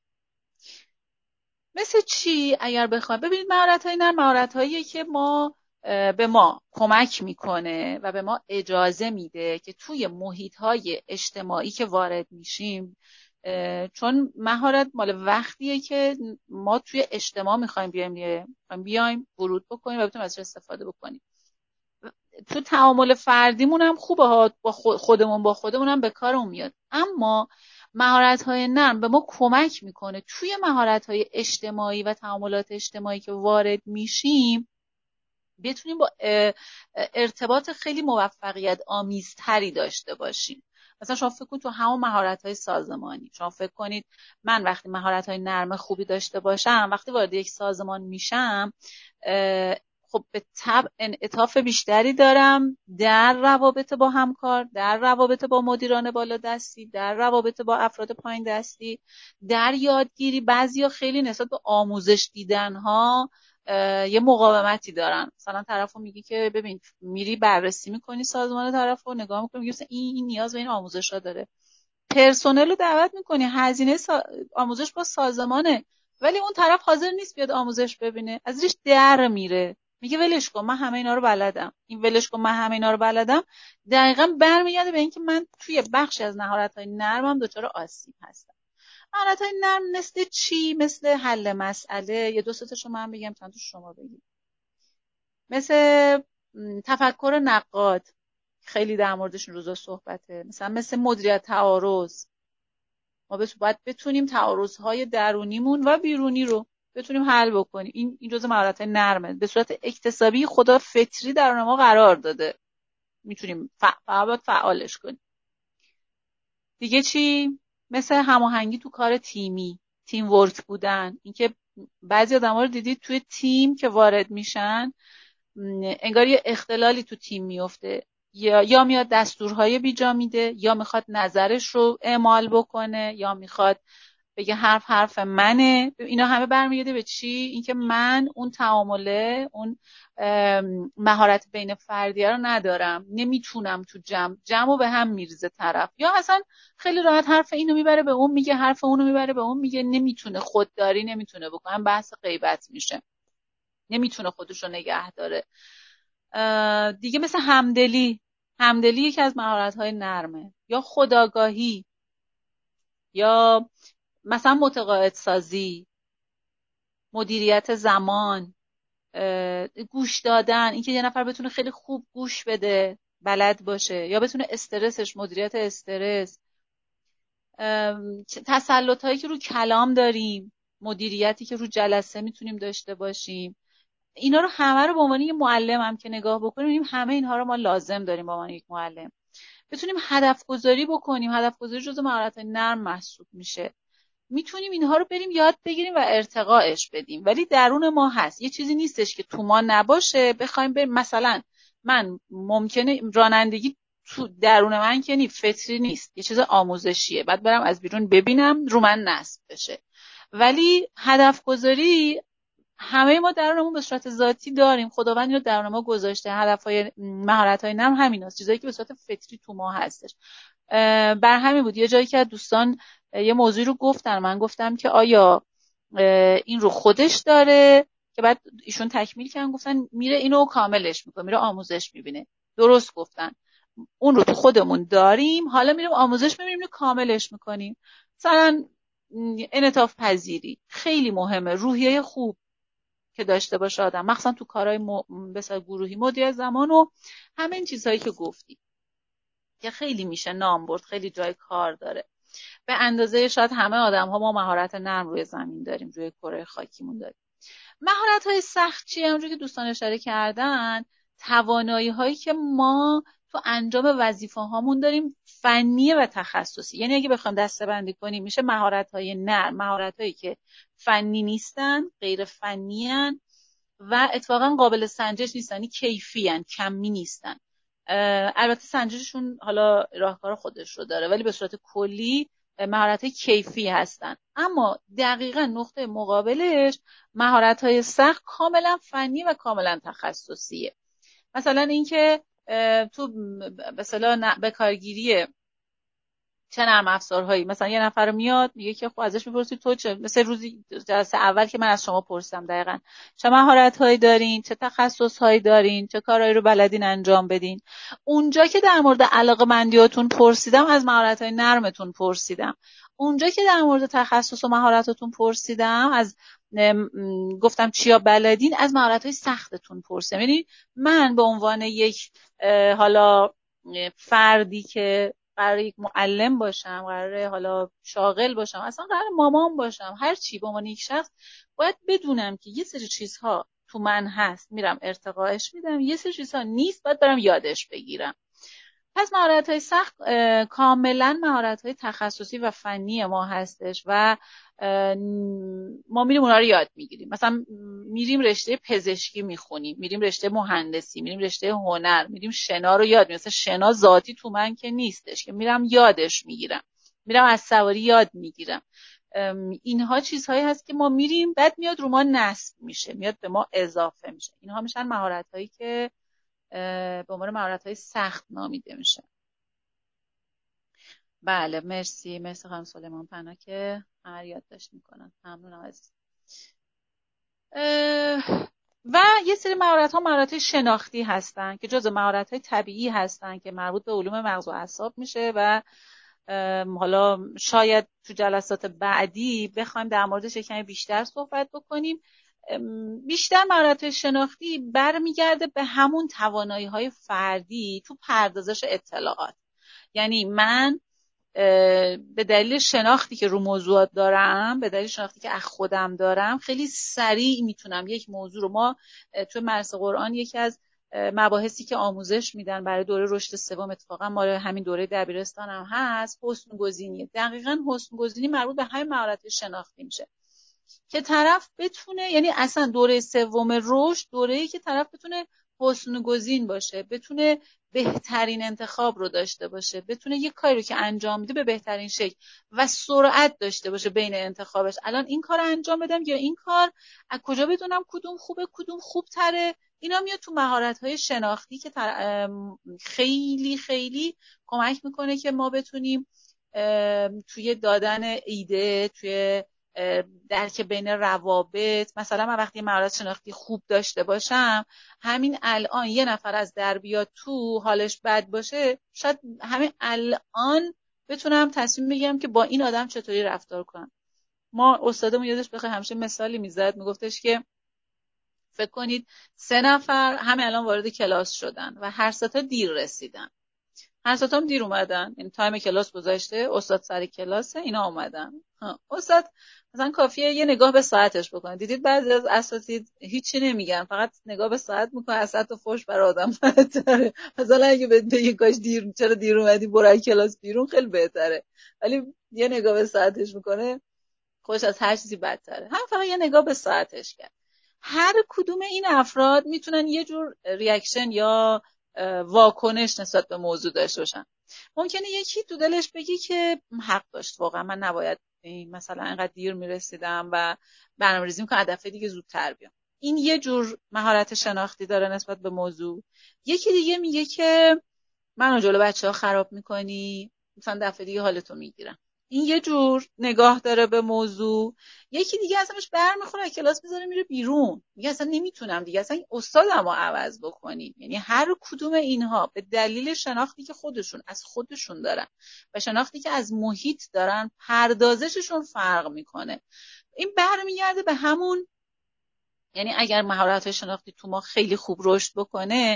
S1: مثل چی اگر بخوایم ببینید؟ مهارت‌های نرم مهارت‌هاییه که به ما کمک میکنه و به ما اجازه میده که توی محیط‌های اجتماعی که وارد میشیم، چون مهارت مال وقتیه که ما توی اجتماع میخوایم بیایم ورود بکنیم و بتونیم ازش استفاده بکنیم. تو تعامل فردیمون هم خوبه ها، با خودمون هم به کارمون میاد. اما مهارت‌های نرم به ما کمک میکنه توی مهارت‌های اجتماعی و تعاملات اجتماعی که وارد میشیم بتونیم با ارتباط خیلی موفقیت آمیزتری داشته باشیم. مثلا شما فکر کنید تو همون مهارت‌های سازمانی، شما فکر کنید من وقتی مهارت‌های نرم خوبی داشته باشم، وقتی وارد یک سازمان میشم، خب به طبع انعطاف بیشتری دارم در روابط با همکار، در روابط با مدیران بالا دستی، در روابط با افراد پایین دستی، در یادگیری. بعضیا خیلی نسبت به آموزش دیدنها یه مقاومتی دارن. مثلا طرفو میگی که ببین، میری بررسی میکنی سازمان طرفو، نگاه میکنی میگی مثلا این نیاز به این آموزشا داره، پرسنل رو دعوت میکنی، هزینه آموزش با سازمانه، ولی اون طرف حاضر نیست بیاد آموزش ببینه، از زیرش در میره، میگه ولش کن من همه اینا رو بلدم. این ولش کن من همه اینا رو بلدم دقیقاً برمیگرده به اینکه من توی بخشی از مهارت‌های نرمم دچار آسیب هستم. مهارت‌های نرم مثل چی؟ مثل حل مسئله. یه دو سه تاشو من بگم چند تا شما بگید. مثل تفکر نقاد، خیلی در موردش این روزا صحبته. مثل مدیریت تعارض. ما باید بتونیم تعارض‌های درونیمون و بیرونی رو بتونیم حل بکنیم. این جزء مهارت‌های نرمه، به صورت اکتسابی خدا فطری درون ما قرار داده، میتونیم فقط فعالش کنیم. دیگه چی؟ مثل هماهنگی تو کار تیمی، تیم ورک بودن. اینکه بعضی آدما رو دیدید توی تیم که وارد میشن انگار یه اختلالی تو تیم میفته، یا میاد دستورهای بیجا میده، یا میخواد نظرش رو اعمال بکنه، یا میخواد بگه حرف منه. اینا همه برمیگرده به چی؟ اینکه من اون تعامله، اون مهارت بین فردیه رو ندارم، نمیتونم تو جمع رو به هم میریزه طرف، یا اصلا خیلی راحت حرف اینو میبره به اون میگه، حرف اونو میبره به اون میگه، نمیتونه خودداری نمیتونه بکنه، بحث غیبت میشه، نمیتونه خودش رو نگه داره. دیگه مثل همدلی یکی از مهارت‌های نرمه، یا خودآگاهی، یا مثلا متقاعد سازی، مدیریت زمان، گوش دادن، اینکه یه نفر بتونه خیلی خوب گوش بده بلد باشه، یا بتونه استرسش، مدیریت استرس، تسلط هایی که رو کلام داریم، مدیریتی که رو جلسه میتونیم داشته باشیم، اینا رو همه رو به عنوان یک معلم هم که نگاه بکنیم، همه اینها رو ما لازم داریم به عنوان یک معلم. بتونیم هدف گذاری بکنیم. هدف گذاری جزو مهارت نرم محسوب میشه. میتونیم اینها رو بریم یاد بگیریم و ارتقاش بدیم، ولی درون ما هست. یه چیزی نیستش که تو ما نباشه بخوایم بریم. مثلا من ممکنه رانندگی تو درون من که فطری نیست، یه چیز آموزشیه، بعد برم از بیرون ببینم رو من نصب بشه. ولی هدف گذاری همه ما درونمون به صورت ذاتی داریم. خداوند اینو درون ما گذاشته. هدفهای مهارت‌های نرم همینا، چیزایی که به صورت فطری تو ما هستش. بر همین بود یه جایی که دوستان یه موضوعی رو گفتن، من گفتم که آیا این رو خودش داره، که بعد ایشون تکمیل کردن گفتن میره اینو کاملش میکنه، میره آموزش میبینه. درست گفتن، اون رو تو خودمون داریم، حالا میریم آموزش میبینیم اینو کاملش میکنیم. مثلا انعطاف پذیری خیلی مهمه، روحیه خوب که داشته باشه آدم، مخصوصا تو کارهای بسیار گروهی، مدیریت زمان و همه این چیزهایی که گفتی که خیلی میشه نام برد، خیلی جای کار داره. به اندازه شاید همه آدم ها ما مهارت نرم روی زمین داریم، روی کره خاکیمون داریم. مهارت های سخت چیه؟ همونجور که دوستان اشاره کردن، توانایی هایی که ما تو انجام وظیفه هامون داریم، فنی و تخصصی. یعنی اگه بخوام دسته بندی کنیم میشه مهارت های نرم، مهارت هایی که فنی نیستن، غیر فنی هن و اتفاقا قابل سنجش نیستن، یعنی کیفی هن، کمی نیستن. البته سنجششون حالا راهکار خودش رو داره، ولی به صورت کلی مهارت‌های کیفی هستن. اما دقیقاً نقطه مقابلش مهارت‌های سخت کاملا فنی و کاملا تخصصیه. مثلا اینکه تو مثلا به کارگیری چه نرم افزارهایی، مثلا یه نفر میاد میگه که خب ازش میپرسی تو چه، مثل روزی جلسه اول که من از شما پرسیدم دقیقاً چه مهارت‌هایی دارین، چه تخصص‌هایی دارین، چه کارهایی رو بلدین انجام بدین. اونجا که در مورد علاقه‌مندیاتون پرسیدم از مهارت‌های نرمتون پرسیدم. اونجا که در مورد تخصص و مهارتاتون پرسیدم، از گفتم چیا بلدین، از مهارت‌های سختتون پرسیدم. یعنی من به عنوان یک حالا فردی که قراره یک معلم باشم، قراره حالا شاغل باشم، اصلا قراره مامان باشم، هر چی به عنوان یک شخص باید بدونم که یه سری چیزها تو من هست، میرم ارتقاش میدم، یه سری چیزها نیست، باید برم یادش بگیرم. پس مهارت‌های سخت کاملا مهارت‌های تخصصی و فنی ما هستش و ما میریم اونها رو یاد میگیریم. مثلا میریم رشته پزشکی میخونیم، میریم رشته مهندسی، میریم رشته هنر، میریم شنا رو یاد میگیریم. مثلا شنا ذاتی تو من که نیستش که میرم یادش میگیرم، میرم از سواری یاد میگیرم. اینها چیزهایی هست که ما میریم، بعد میاد رو ما نصب میشه، میاد به ما اضافه میشه. اینها میشن مهارت‌هایی که به عنوان مهارت‌های سخت نامیده میشه. بله، مرسی خانم سلیمان پناه که همه یادداشت میکنن. ممنونم عزیز. و یه سری مهارت‌ها مهارت‌های شناختی هستن که جزء مهارت‌های طبیعی هستن که مربوط به علوم مغز و اعصاب میشه و حالا شاید تو جلسات بعدی بخوایم در موردش کمی بیشتر صحبت بکنیم. بیشتر مهارت‌های شناختی برمیگرده به همون توانایی‌های فردی تو پردازش اطلاعات. یعنی من به دلیل شناختی که رو موضوعات دارم، به دلیل شناختی که از خودم دارم، خیلی سریع میتونم یک موضوع رو، ما تو مدرسه قرآن یکی از مباحثی که آموزش میدن برای دوره رشد سوم، اتفاقا ما همین دوره دبیرستان هم هست، حسن گزینی. دقیقاً حسن گزینی مربوط به همین مهارت شناختی میشه که طرف بتونه، یعنی اصلا دوره سوم رشد دوره‌ای که طرف بتونه حسن گزین باشه، بتونه بهترین انتخاب رو داشته باشه، بتونه یک کاری رو که انجام میده به بهترین شکل و سرعت داشته باشه بین انتخابش. الان این کار انجام بدم یا این کار، از کجا بدونم کدوم خوبه کدوم خوب تره؟ اینا میاد تو مهارت‌های شناختی که خیلی خیلی کمک میکنه که ما بتونیم توی دادن ایده، توی درک بین روابط. مثلا من وقتی مهارت شناختی خوب داشته باشم، همین الان یه نفر از در بیاد تو حالش بد باشه، شاید همین الان بتونم تصمیم بگیرم که با این آدم چطوری رفتار کنم. ما استادمون یادش بخیر همیشه مثالی میزد، میگفتش که فکر کنید 3 نفر همه الان وارد کلاس شدن و هر سه تا دیر رسیدن، هر سه تا هم دیر اومدن، این تایم کلاس گذاشته، استاد سر کلاسه، اینا اومدن. استاد مثلا کافیه یه نگاه به ساعتش بکنه. دیدید بعضی از اساتید هیچی نمیگن، فقط نگاه به ساعت میکنه، از ساعت فوش برای آدم بهتره. مثلا اگه بگه کاش چرا دیر اومدی، برو از کلاس بیرون، خیلی بهتره. ولی یه نگاه به ساعتش میکنه، خوش از هر چیزی بدتره. هم فقط یه نگاه به ساعتش کرد. هر کدوم این افراد میتونن یه جور ریاکشن یا واکنش نسبت به موضوع داشته باشن. ممکنه یکی تو دلش بگی که حق داشت، واقعا من نباید مثلا اینقدر دیر میرسیدم و برنامه‌ریزی میکنم دفعه دیگه زودتر بیام. این یه جور مهارت شناختی داره نسبت به موضوع. یکی دیگه میگه که منو جلو بچه‌ها خراب میکنی، مثلا دفعه دیگه حالتو میگیرم. این یه جور نگاه داره به موضوع. یکی دیگه اصلاش برمیخوره کلاس میذاره میره بیرون، میگه اصلا نمیتونم دیگه، اصلا این استادمو عوض بکنی. یعنی هر کدوم اینها به دلیل شناختی که خودشون از خودشون دارن و شناختی که از محیط دارن، پردازششون فرق میکنه. این برمیگرده به همون، یعنی اگر مهارت شناختی تو ما خیلی خوب رشد بکنه،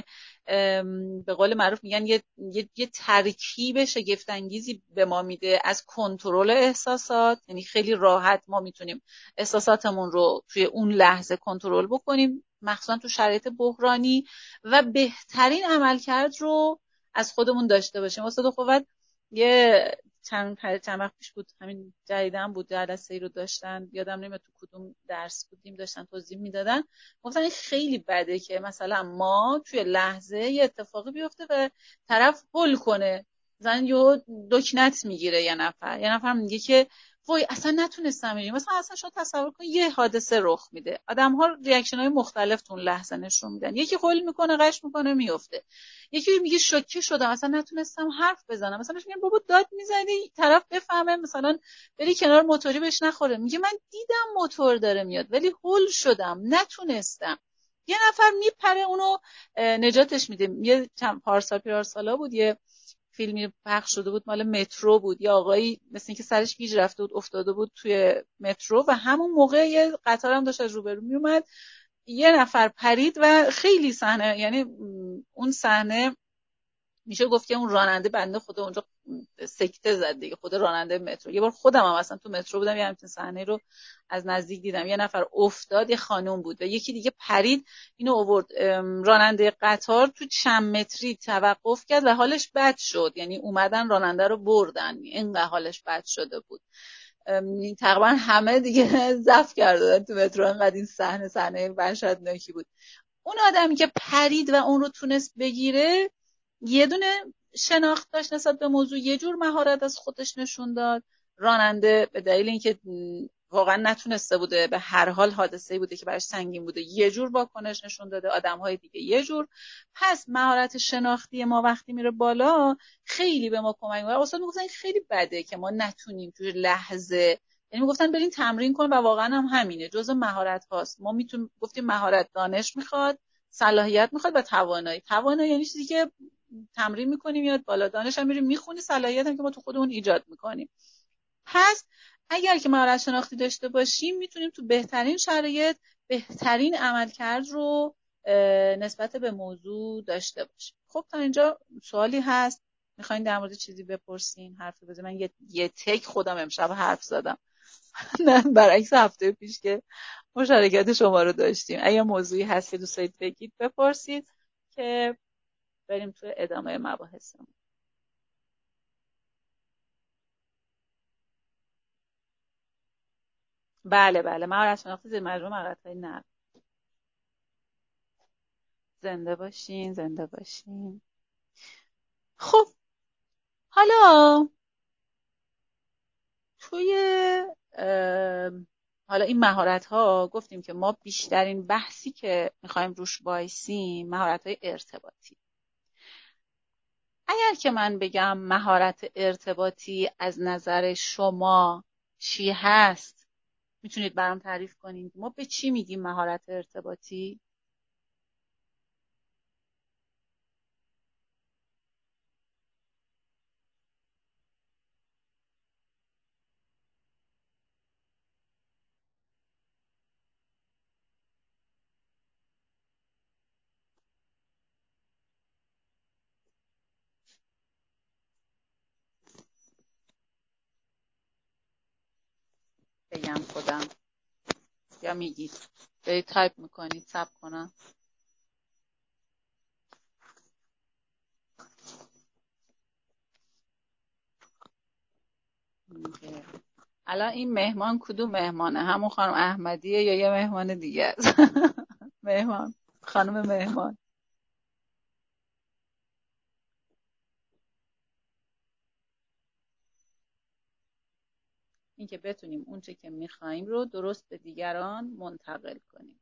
S1: به قول معروف میگن یه ترکیب شگفت انگیزی به ما میده از کنترل احساسات. یعنی خیلی راحت ما میتونیم احساساتمون رو توی اون لحظه کنترل بکنیم، مخصوصا تو شرایط بحرانی، و بهترین عملکرد رو از خودمون داشته باشیم. استاد قوت یه چند وقت پیش بود، همین جریدن بود، جلسه ای رو داشتن، یادم نمیاد تو کدوم درس بودیم، داشتن توضیح میدادن، گفتن این خیلی بده که مثلا ما توی لحظه یه اتفاقی بیفته و طرف هول کنه، مثلا یه دکنت میگیره، یه نفر میگه که وای اصلا نتونستم اینو، مثلا اصلا شما تصور کن یه حادثه رخ میده، آدم‌ها ریاکشن های مختلف تو اون لحظه نشون میدن، یکی هول میکنه، قش میکنه، میفته. یکی میگه شوکه شدم، اصلا نتونستم حرف بزنم، مثلا میگم بابا داد میزنی طرف بفهمه، مثلا بری کنار موتوری بهش نخوره، میگه من دیدم موتور داره میاد ولی هول شدم نتونستم. یه نفر میپره اونو نجاتش میده. یه چند پارسالا بود، یه فیلمی پخش شده بود مال مترو بود، یه آقایی مثل اینکه سرش گیج رفته بود، افتاده بود توی مترو و همون موقع یه قطار هم داشت از روبرو میومد، یه نفر پرید و خیلی صحنه، یعنی اون صحنه میشه گفت که اون راننده بنده خدا اونجا سکته زد دیگه، خود راننده مترو. یه بار خودم هم اصلا تو مترو بودم، یه همچین صحنه رو از نزدیک دیدم، یه نفر افتاد، یه خانم بود و یکی دیگه پرید، اینو آورد. راننده قطار تو چند متری توقف کرد و حالش بد شد، یعنی اومدن راننده رو بردن، اینقدر حالش بد شده بود. تقریبا همه دیگه زفت کردن تو مترو، انقدر این صحنه وحشتناکی بود. اون آدمی که پرید و اون رو تونست بگیره، یه دونه شناخت داشت نسبت به موضوع، یه جور مهارت از خودش نشون داد. راننده به دلیل اینکه واقعا نتونسته بوده، به هر حال حادثه‌ای بوده که براش سنگین بوده، یه جور واکنش نشون داده، آدم‌های دیگه یه جور. پس مهارت شناختی ما وقتی میره بالا خیلی به ما کمک می‌کنه. استاد میگفتن این خیلی بده که ما نتونیم توی لحظه، یعنی میگفتن برین تمرین کن و واقعا هم همینه، جزء مهارت هاست. ما میتونیم گفتیم مهارت دانش میخواد، صلاحیت میخواد و توانایی یعنی چیزی که تمرین میکنیم میاد بالا، دانش هم میریم میخونی، صلاحیت هم که ما تو خودمون ایجاد میکنیم. پس اگر که مهارت شناختی داشته باشیم میتونیم تو بهترین شرایط بهترین عملکرد رو نسبت به موضوع داشته باشیم. خب تا اینجا سوالی هست؟ میخواین در مورد چیزی بپرسین، حرفی بزنین؟ من یه تک خودم امشب حرف زدم. نه برعکس هفته پیش که مشارکت شما رو داشتیم. اگه موضوعی هست که دوست دارید بگید بپرسید که بریم تو ادامه مباحثمون. بله بله، مهارت شناختی زیر مجموعه مهارت‌های نرم. زنده باشین، زنده باشین. خب حالا توی حالا این مهارت ها گفتیم که ما بیشترین بحثی که میخوایم روش وایسیم مهارت های ارتباطی. اگر که من بگم مهارت ارتباطی از نظر شما چی هست، میتونید برام تعریف کنید؟ ما به چی میگیم مهارت ارتباطی؟ خودم یا میگید برید تایپ میکنید؟ صبر کنم. میگه الان این مهمان کدوم مهمانه؟ همون خانم احمدیه یا یه مهمان دیگه است؟ مهمان، خانم مهمان. این که بتونیم اونچه که میخوایم رو درست به دیگران منتقل کنیم.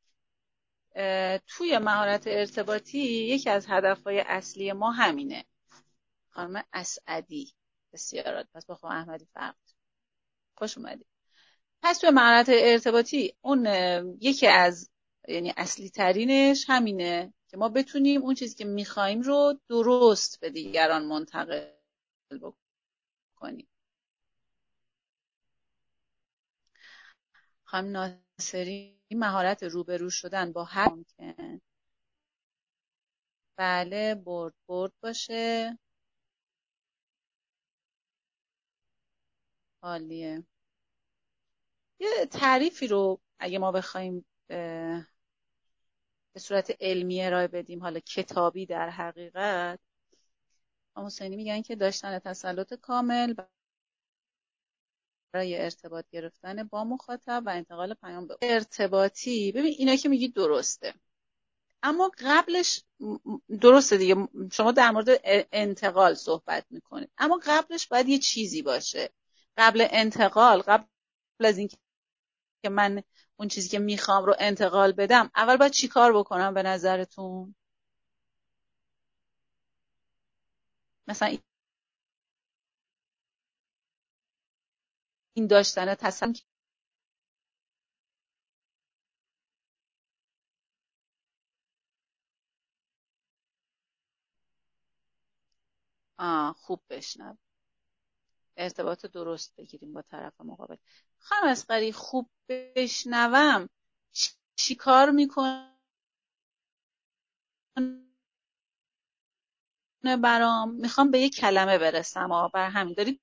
S1: توی مهارت ارتباطی یکی از هدفهای اصلی ما همینه. خانم اسعدی، بسیار عالی. پس با خانم احمدی فرق داره. خوش اومدید. پس توی مهارت ارتباطی اون یکی از، یعنی اصلی ترینش همینه که ما بتونیم اون چیزی که میخوایم رو درست به دیگران منتقل بکنیم. خانم ناصری مهارت روبرو شدن با هر ممکن. بله، برد باشه. عالیه. یه تعریفی رو اگه ما بخوایم به صورت علمی ارائه بدیم، حالا کتابی در حقیقت، حسینی میگن که داشتن تسلط کامل برای ارتباط گرفتن با مخاطب و انتقال پیام به ارتباطی. ببین اینا که میگی درسته، اما قبلش درسته دیگه، شما در مورد انتقال صحبت میکنید، اما قبلش باید یه چیزی باشه. قبل انتقال، قبل از اینکه من اون چیزی که میخوام رو انتقال بدم، اول باید چی کار بکنم به نظرتون؟ مثلا این داشتن تصمیم خوب بشنوم، ارتباط درست بگیریم با طرف مقابل. خانم اصغری، خوب بشنوم چی کار میکنه برام؟ میخوام به یه کلمه برسم، بر همین داری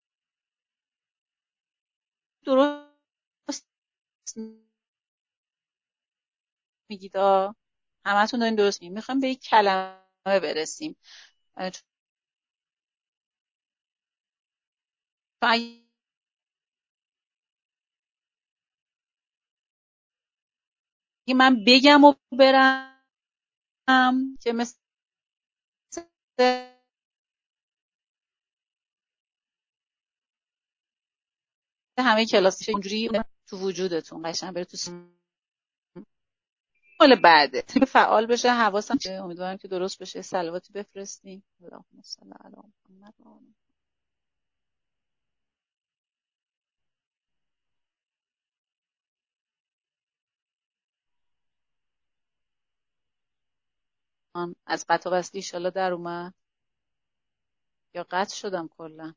S1: درست میگید. همتون دارین درست میگید. میخوام به یه کلمه برسیم. چون اگه من بگم و برم که مثل همه کلاس اینجوری تو وجودتون قشنگ بره تو مال بعده فعال بشه. حواسم امیدوارم که درست بشه. صلواتی بفرستیم. اللهم صل علی محمد و آل. از قطع و وصلی ایشالا در اومد یا قطع شدم کلا؟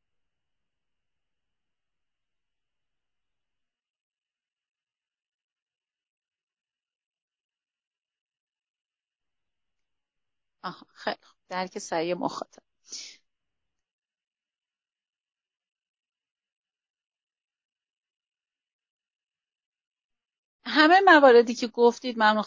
S1: خیلی خوب. درک سعی مخاطب. همه مواردی که گفتید ممنون.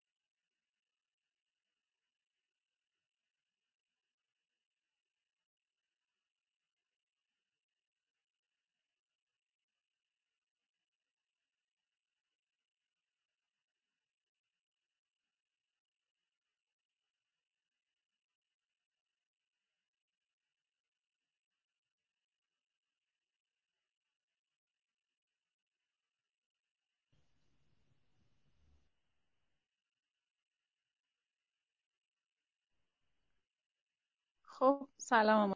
S1: خب سلام.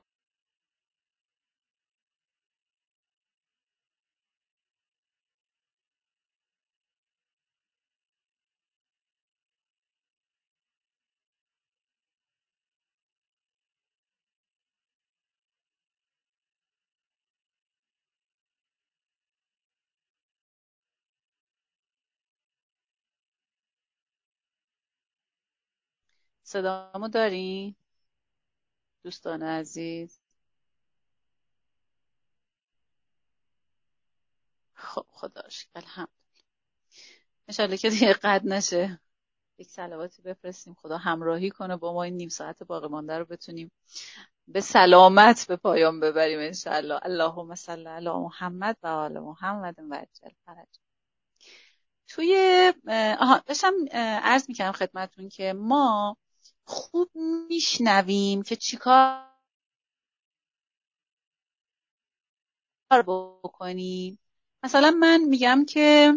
S1: صدامو داری دوستان عزیز؟ خب خدا رو شکر، الحمد. انشالله که دیگه قد نشه. یک صلواتی بفرستیم خدا همراهی کنه با ما این نیم ساعت باقی مانده رو بتونیم به سلامت به پایان ببریم انشالله. اللهم صل علی محمد و آل محمد و عجل فرج. توی داشتم عرض میکنم خدمتون که ما خوب میشنویم که چیکار بکنیم. مثلا من میگم که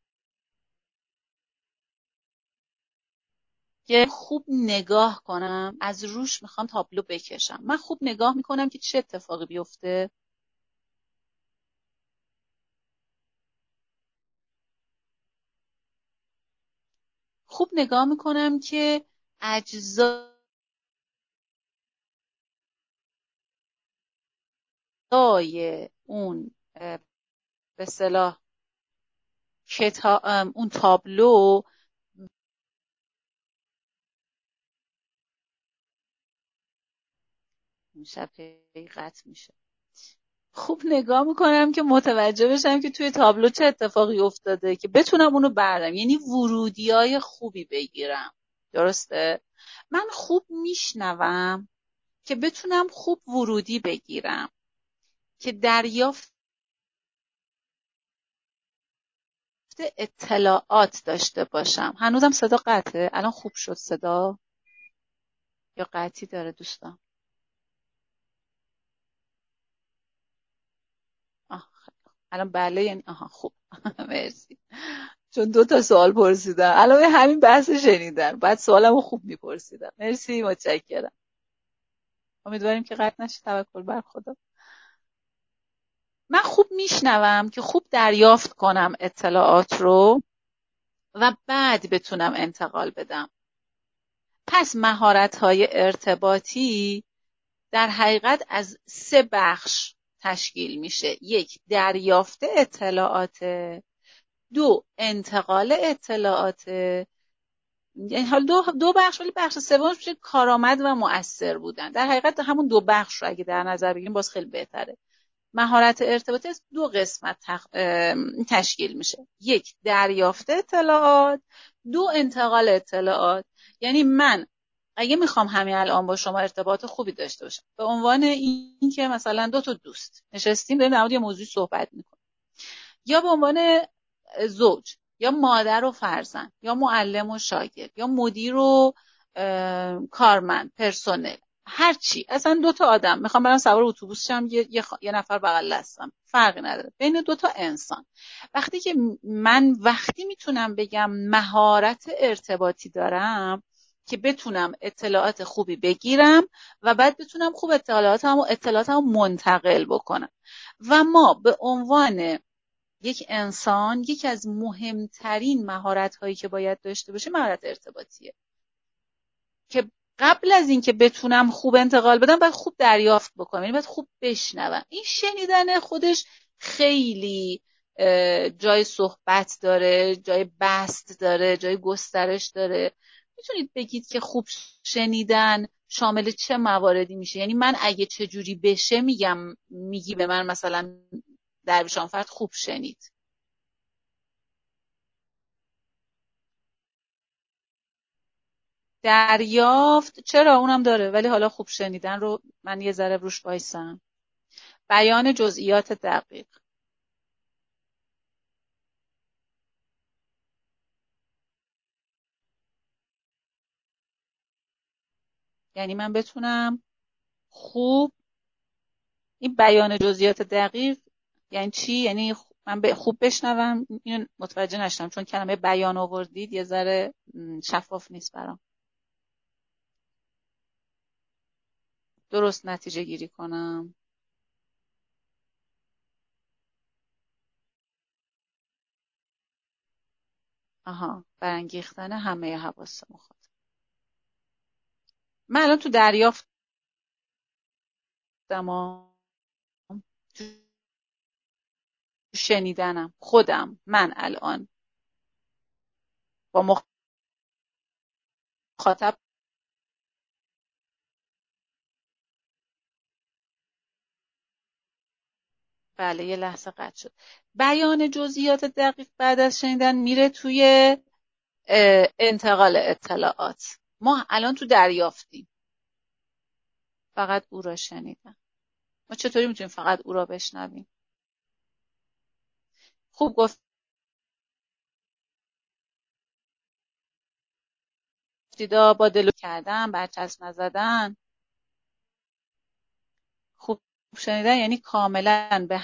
S1: خوب نگاه کنم، از روش میخوام تابلو بکشم. من خوب نگاه میکنم که چه اتفاقی بیفته. خوب نگاه میکنم که اجزای اون به اصطلاح اون تابلو شب قطع میشه. خوب نگاه میکنم که متوجه بشم که توی تابلو چه اتفاقی افتاده که بتونم اونو بردارم، یعنی ورودیای خوبی بگیرم. درسته؟ من خوب میشنوم که بتونم خوب ورودی بگیرم، که دریافت اطلاعات داشته باشم. هنوزم صدا قطعه؟ الان خوب شد صدا یا قطعی داره دوستان؟ الان بله یعنی خوب. مرسی. چون 2 سوال پرسیدم، الان همین بحث شنیدن، بعد سوالمو خوب میپرسیدم. مرسی، متشکرم. امیدواریم که قطع نشه. توکل بر خدا. من خوب میشنوم که خوب دریافت کنم اطلاعات رو و بعد بتونم انتقال بدم. پس مهارت‌های ارتباطی در حقیقت از 3 بخش تشکیل میشه. 1 دریافت اطلاعات، 2 انتقال اطلاعات، یعنی حالا دو بخش، ولی بخش سومش میشه کارآمد و مؤثر بودن. در حقیقت همون 2 بخش رو اگه در نظر بگیریم باز خیلی بهتره. مهارت ارتباطی از 2 قسمت تشکیل میشه. 1 دریافت اطلاعات، 2 انتقال اطلاعات. یعنی من اگه میخوام همین الان با شما ارتباط خوبی داشته باشم، به عنوان این که مثلا 2 تا دوست نشستیم داریم در مورد یه موضوعی صحبت میکنیم، یا به عنوان زوج، یا مادر و فرزند، یا معلم و شاگرد، یا مدیر و کارمند، پرسنل، هر چی، اصلا 2 تا آدم میخوام برم سوار اتوبوس شم، یه نفر بغل دستم، فرقی نداره بین 2 تا انسان. وقتی میتونم بگم مهارت ارتباطی دارم که بتونم اطلاعات خوبی بگیرم و بعد بتونم خوب اطلاعاتمو منتقل بکنم. و ما به عنوان یک انسان، یکی از مهمترین مهارت‌هایی که باید داشته باشه مهارت ارتباطیه، که قبل از اینکه بتونم خوب انتقال بدم باید خوب دریافت بکنم، یعنی باید خوب بشنوم. این شنیدن خودش خیلی جای صحبت داره، جای بست داره، جای گسترش داره. میتونید بگید که خوب شنیدن شامل چه مواردی میشه؟ یعنی من اگه چه جوری بشه میگی به من مثلا درویشانفرد خوب شنید؟ دریافت چرا اونم داره، ولی حالا خوب شنیدن رو من یه ذره روش وایسم. بیان جزئیات دقیق، یعنی من بتونم خوب این بیان جزئیات دقیق یعنی چی؟ یعنی من خوب بشنوم. اینو متوجه نشدم چون کلمه بیان آوردید یه ذره شفاف نیست برام. درست نتیجه گیری کنم. برانگیختن همه حواس مخاطب. من الان تو دریافتم، تو شنیدنم، من الان با مخاطب بله یه لحظه قطع شد. بیان جزئیات دقیق بعد از شنیدن میره توی انتقال اطلاعات. ما الان تو دریافتیم، فقط او را شنیدم. ما چطوری میتونیم فقط او را بشنویم؟ خوب گفتید با دلو کردن، برچسب نزدن. خوب شنیدن یعنی کاملا به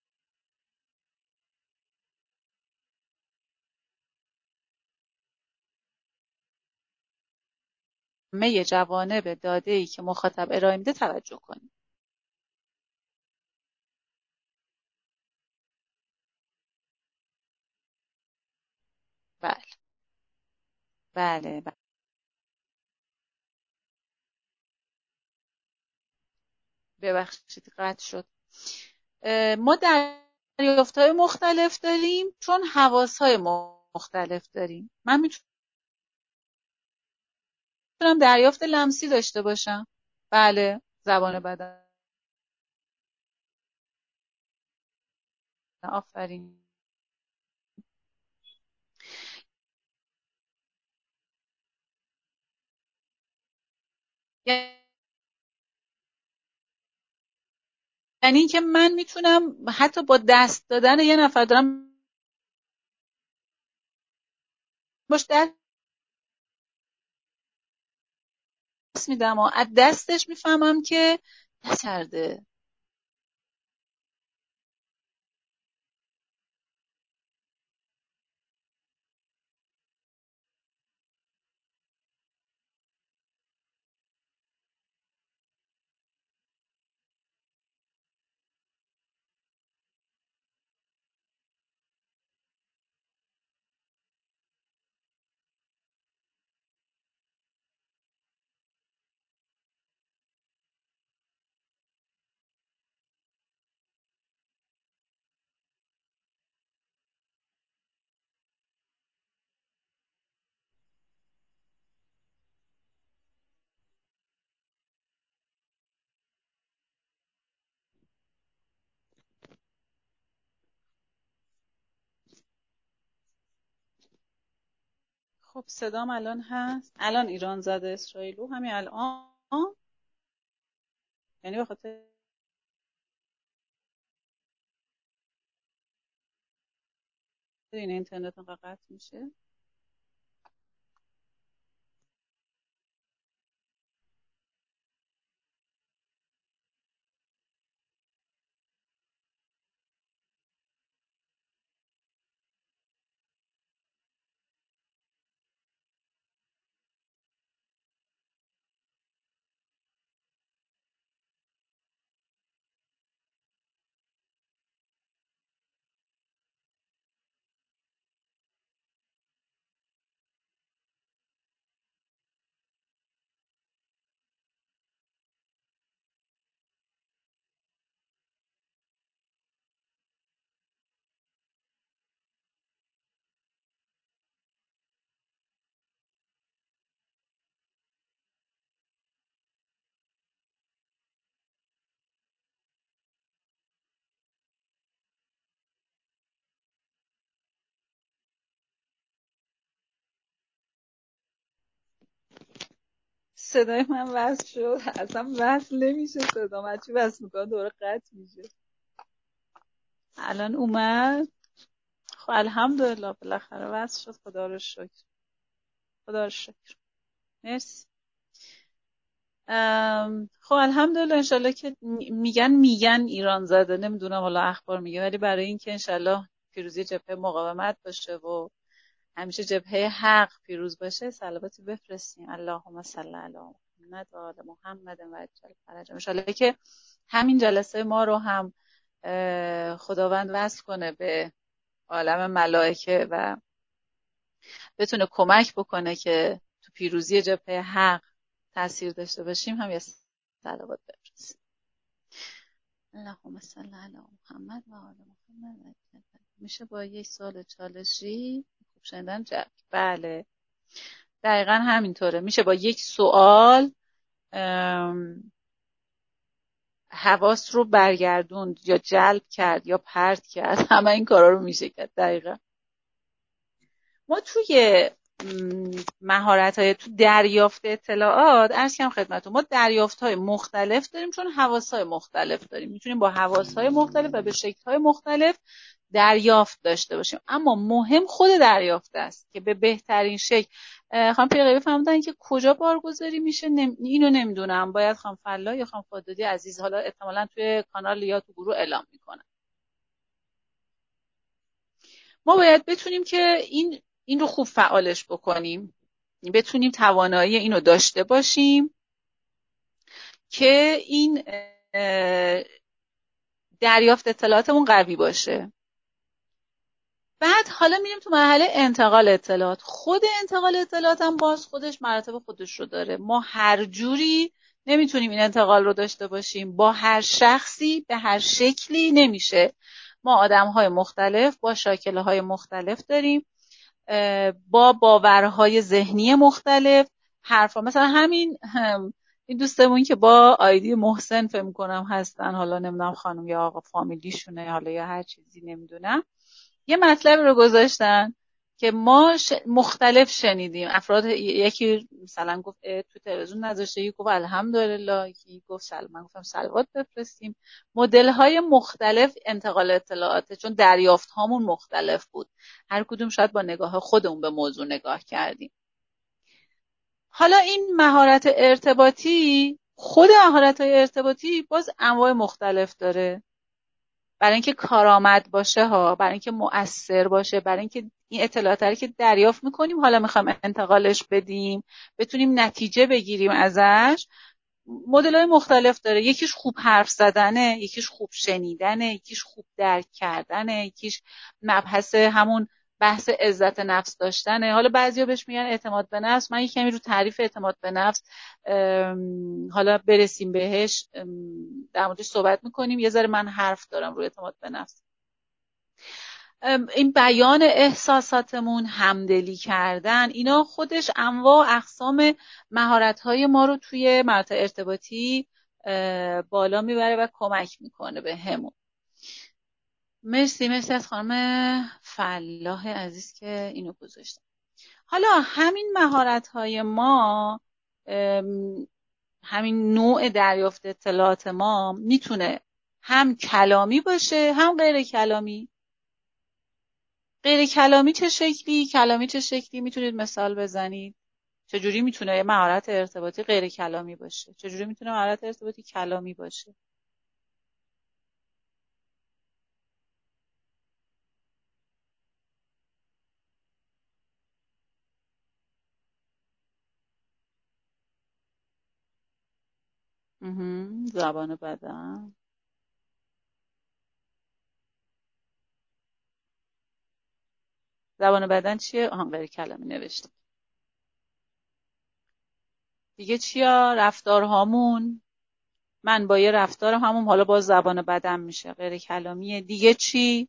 S1: همه جوانب داده‌ای که مخاطب ارائه میده توجه کنیم. بله بله بله. ببخشید قطع شد. ما دریافت‌های مختلف داریم چون حواس‌های مختلف داریم. من میتونم دریافت لمسی داشته باشم. بله، زبان بدن. آفرین. یعنی اینکه من میتونم حتی با دست دادن یه نفر دارم باش دست میدم و از دستش میفهمم که دست کرده. خب صدام الان هست. الان ایران زده اسرائیلو همین الان، یعنی به خاطر این اینترنت انقدر قطع میشه. صدای من وصل شد، اصلا وصل نمیشه صدام، هرچی وصل میکنم دوباره قطع میشه. الان اومد. خب الحمدلله بالاخره وصل شد. خدا رو شکر. خدا رو شکر. مرسی. خب الحمدلله. انشالله که میگن ایران زده، نمیدونم حالا اخبار میگه، ولی برای این که انشالله پیروزی جبهه مقاومت باشه و همیشه جبهه حق پیروز باشه صلواتی بفرستیم. اللهم صل علی محمد و آل محمد و عجل فرجهم. انشالله که همین جلسه ما رو هم خداوند وصل کنه به عالم ملائکه و بتونه کمک بکنه که تو پیروزی جبهه حق تاثیر داشته باشیم. هم یه صلوات بفرستیم. اللهم صل علی محمد و آل محمد. میشه با یک سوال چالشی خوب شنیدن جواب؟ بله دقیقا همینطوره. میشه با یک سوال حواس رو برگردوند یا جلب کرد یا پرت کرد، همه این کارا رو میشه کرد. دقیقا ما توی مهارت‌های تو دریافت اطلاعات، عرض کنم خدمتتون، ما دریافت‌های مختلف داریم چون حواس‌های مختلف داریم. میتونیم با حواس‌های مختلف و به شکل‌های مختلف دریافت داشته باشیم، اما مهم خود دریافت است که به بهترین شکل. خانم پیرقیبی فرمودن که کجا بارگذاری میشه، اینو نمیدونم، باید خانم فلا یا خانم خدادی عزیز حالا احتمالاً توی کانال یا تو گروه اعلام میکنن. ما باید بتونیم که این رو خوب فعالش بکنیم، بتونیم توانایی اینو داشته باشیم که این دریافت اطلاعاتمون قوی باشه. بعد حالا میریم تو مرحله انتقال اطلاعات. خود انتقال اطلاعات هم باز خودش مراتب خودش رو داره. ما هر جوری نمیتونیم این انتقال رو داشته باشیم، با هر شخصی به هر شکلی نمیشه. ما آدم‌های مختلف با شاکله‌های مختلف داریم، با باورهای ذهنی مختلف، حرفا مثلا همین این دوستمون که با آیدی محسن فکر می‌کنم هستن، حالا نمیدونم خانم یا آقا فامیلیشونه حالا یا هر چیزی نمیدونم، یه مطلب رو گذاشتن که ما مختلف شنیدیم. افراد یکی مثلا گفت تو تلویزیون نذاشته، یکی گفت الحمدلله، یکی گفت من گفتم صلوات بفرستیم. مدل های مختلف انتقال اطلاعات، چون دریافت هامون مختلف بود، هر کدوم شاید با نگاه خودمون به موضوع نگاه کردیم. حالا این مهارت ارتباطی، خود مهارت های ارتباطی باز انواع مختلف داره. برای اینکه کارآمد باشه ها، برای اینکه مؤثر باشه، برای اینکه این اطلاعات رو که دریافت میکنیم حالا میخوایم انتقالش بدیم، بتونیم نتیجه بگیریم ازش، مدل‌های مختلف داره. یکیش خوب حرف زدنه، یکیش خوب شنیدنه، یکیش خوب درک کردنه، یکیش مبحث همون بحث عزت نفس داشتنه. حالا بعضیا بهش میگن اعتماد به نفس. من یک کمی رو تعریف اعتماد به نفس حالا برسیم بهش در موردش صحبت میکنیم. یه ذره من حرف دارم روی اعتماد به نفس. این بیان احساساتمون، همدلی کردن، اینا خودش انواع و اقسام مهارت‌های ما رو توی مهارت ارتباطی بالا میبره و کمک میکنه به همون. مرسی از خانم فلاح عزیز که اینو گذاشتن. حالا همین مهارت‌های ما، همین نوع دریافت اطلاعات ما میتونه هم کلامی باشه هم غیر کلامی. غیر کلامی چه شکلی؟ کلامی چه شکلی؟ میتونید مثال بزنید؟ چجوری میتونه یه مهارت ارتباطی غیر کلامی باشه؟ چجوری میتونه مهارت ارتباطی کلامی باشه؟ زبان بدن. زبان بدن چیه؟ غیر کلامی نوشتم. دیگه چیا؟ رفتارهامون. من با یه رفتارم همون حالا باز زبان بدن میشه، غیر کلامیه. دیگه چی؟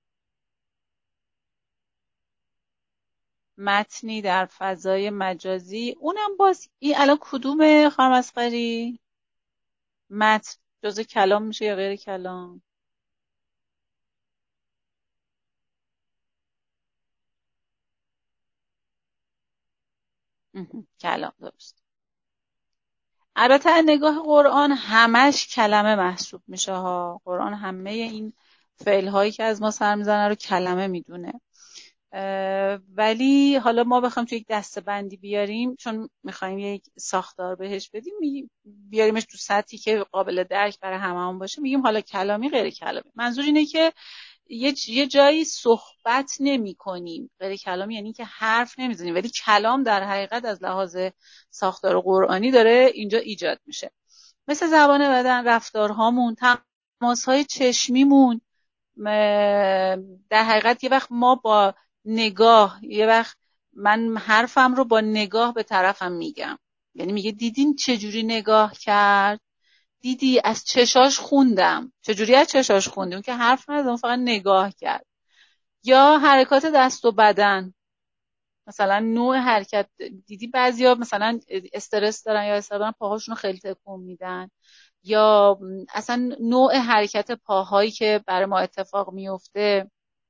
S1: متنی در فضای مجازی، اونم باز این الان کدومه خانم اصغری؟ متن جزء کلام میشه یا غیر کلام؟ کلام، درست. البته از نگاه قرآن همش کلمه محسوب میشه ها. قرآن همه این فعل هایی که از ما سر میزنه رو کلمه میدونه. ولی حالا ما بخوایم توی یک دسته بندی بیاریم، چون میخوایم یک ساختار بهش بدیم، بیاریمش تو سطحی که قابل درک برای هممون باشه، میگیم حالا کلامی غیر کلامی. منظور اینه که یه جایی صحبت نمی کنیم. غیر کلامی یعنی که حرف نمیزنیم، ولی کلام در حقیقت از لحاظ ساختار قرآنی داره اینجا ایجاد میشه. مثل زبان بدن، رفتارهامون، تماسهای چشمیمون. در حقیقت یه وقت ما با نگاه، یه وقت من حرفم رو با نگاه به طرفم میگم، یعنی میگه دیدین چجوری نگاه کرد؟ دیدی از چشاش خوندم. چجوری از چشاش خوندیم؟ که حرف نزد، فقط نگاه کرد. یا حرکات دست و بدن، مثلا نوع حرکت. دیدی بعضیا مثلا استرس دارن یا استرس دارن، پاهاشون رو خیلی تکون میدن، یا اصلا نوع حرکت پاهایی که برای ما اتفاق میفته،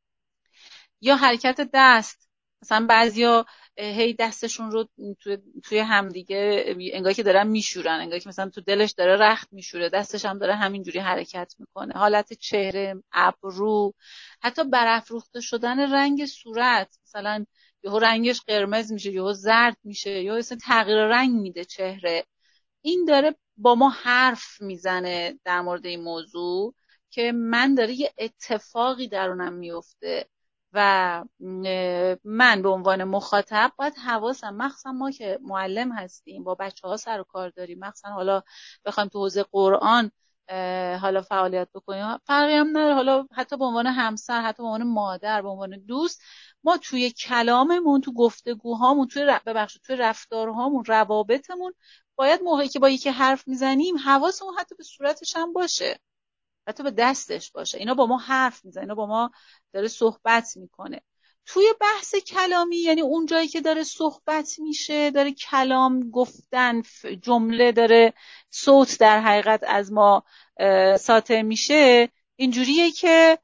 S1: یا حرکت دست. مثلا بعضیا هی دستشون رو توی همدیگه انگار که دارن میشورن، انگار که مثلا تو دلش داره رخت میشوره، دستش هم داره همینجوری حرکت میکنه. حالت چهره، ابرو، حتی برافروخته شدن رنگ صورت، مثلا یهو رنگش قرمز میشه، یهو زرد میشه، یهو اصلا تغییر رنگ میده چهره. این داره با ما حرف میزنه در مورد این موضوع که من داره یه اتفاقی درونم میفته و من به عنوان مخاطب باید حواسم، مخصوصا ما که معلم هستیم، با بچه ها سر و کار داریم، مخصوصا حالا بخوایم تو حوزه قرآن حالا فعالیت بکنیم، فرقی هم نداره، حالا حتی به عنوان همسر، حتی به عنوان مادر، به عنوان دوست، ما توی کلاممون، تو گفتگوهامون، توی رفتارهامون، روابطمون، باید موقعی که با یکی حرف میزنیم حواسمون حتی به صورتش هم باشه، حتی به دستش باشه. اینا با ما حرف میزنه، اینا با ما داره صحبت میکنه. توی بحث کلامی یعنی اون جایی که داره صحبت میشه، داره کلام گفتن، جمله داره، صوت در حقیقت از ما ساطع میشه، اینجوریه که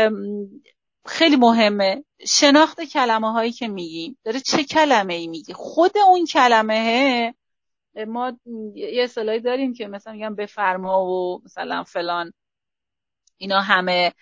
S1: خیلی مهمه شناخت کلمه هایی که میگیم. داره چه کلمه ای میگه، خود اون کلمه. ما یه اصطلاحی داریم که مثلا میگم بفرما و مثلا فلان، اینا همه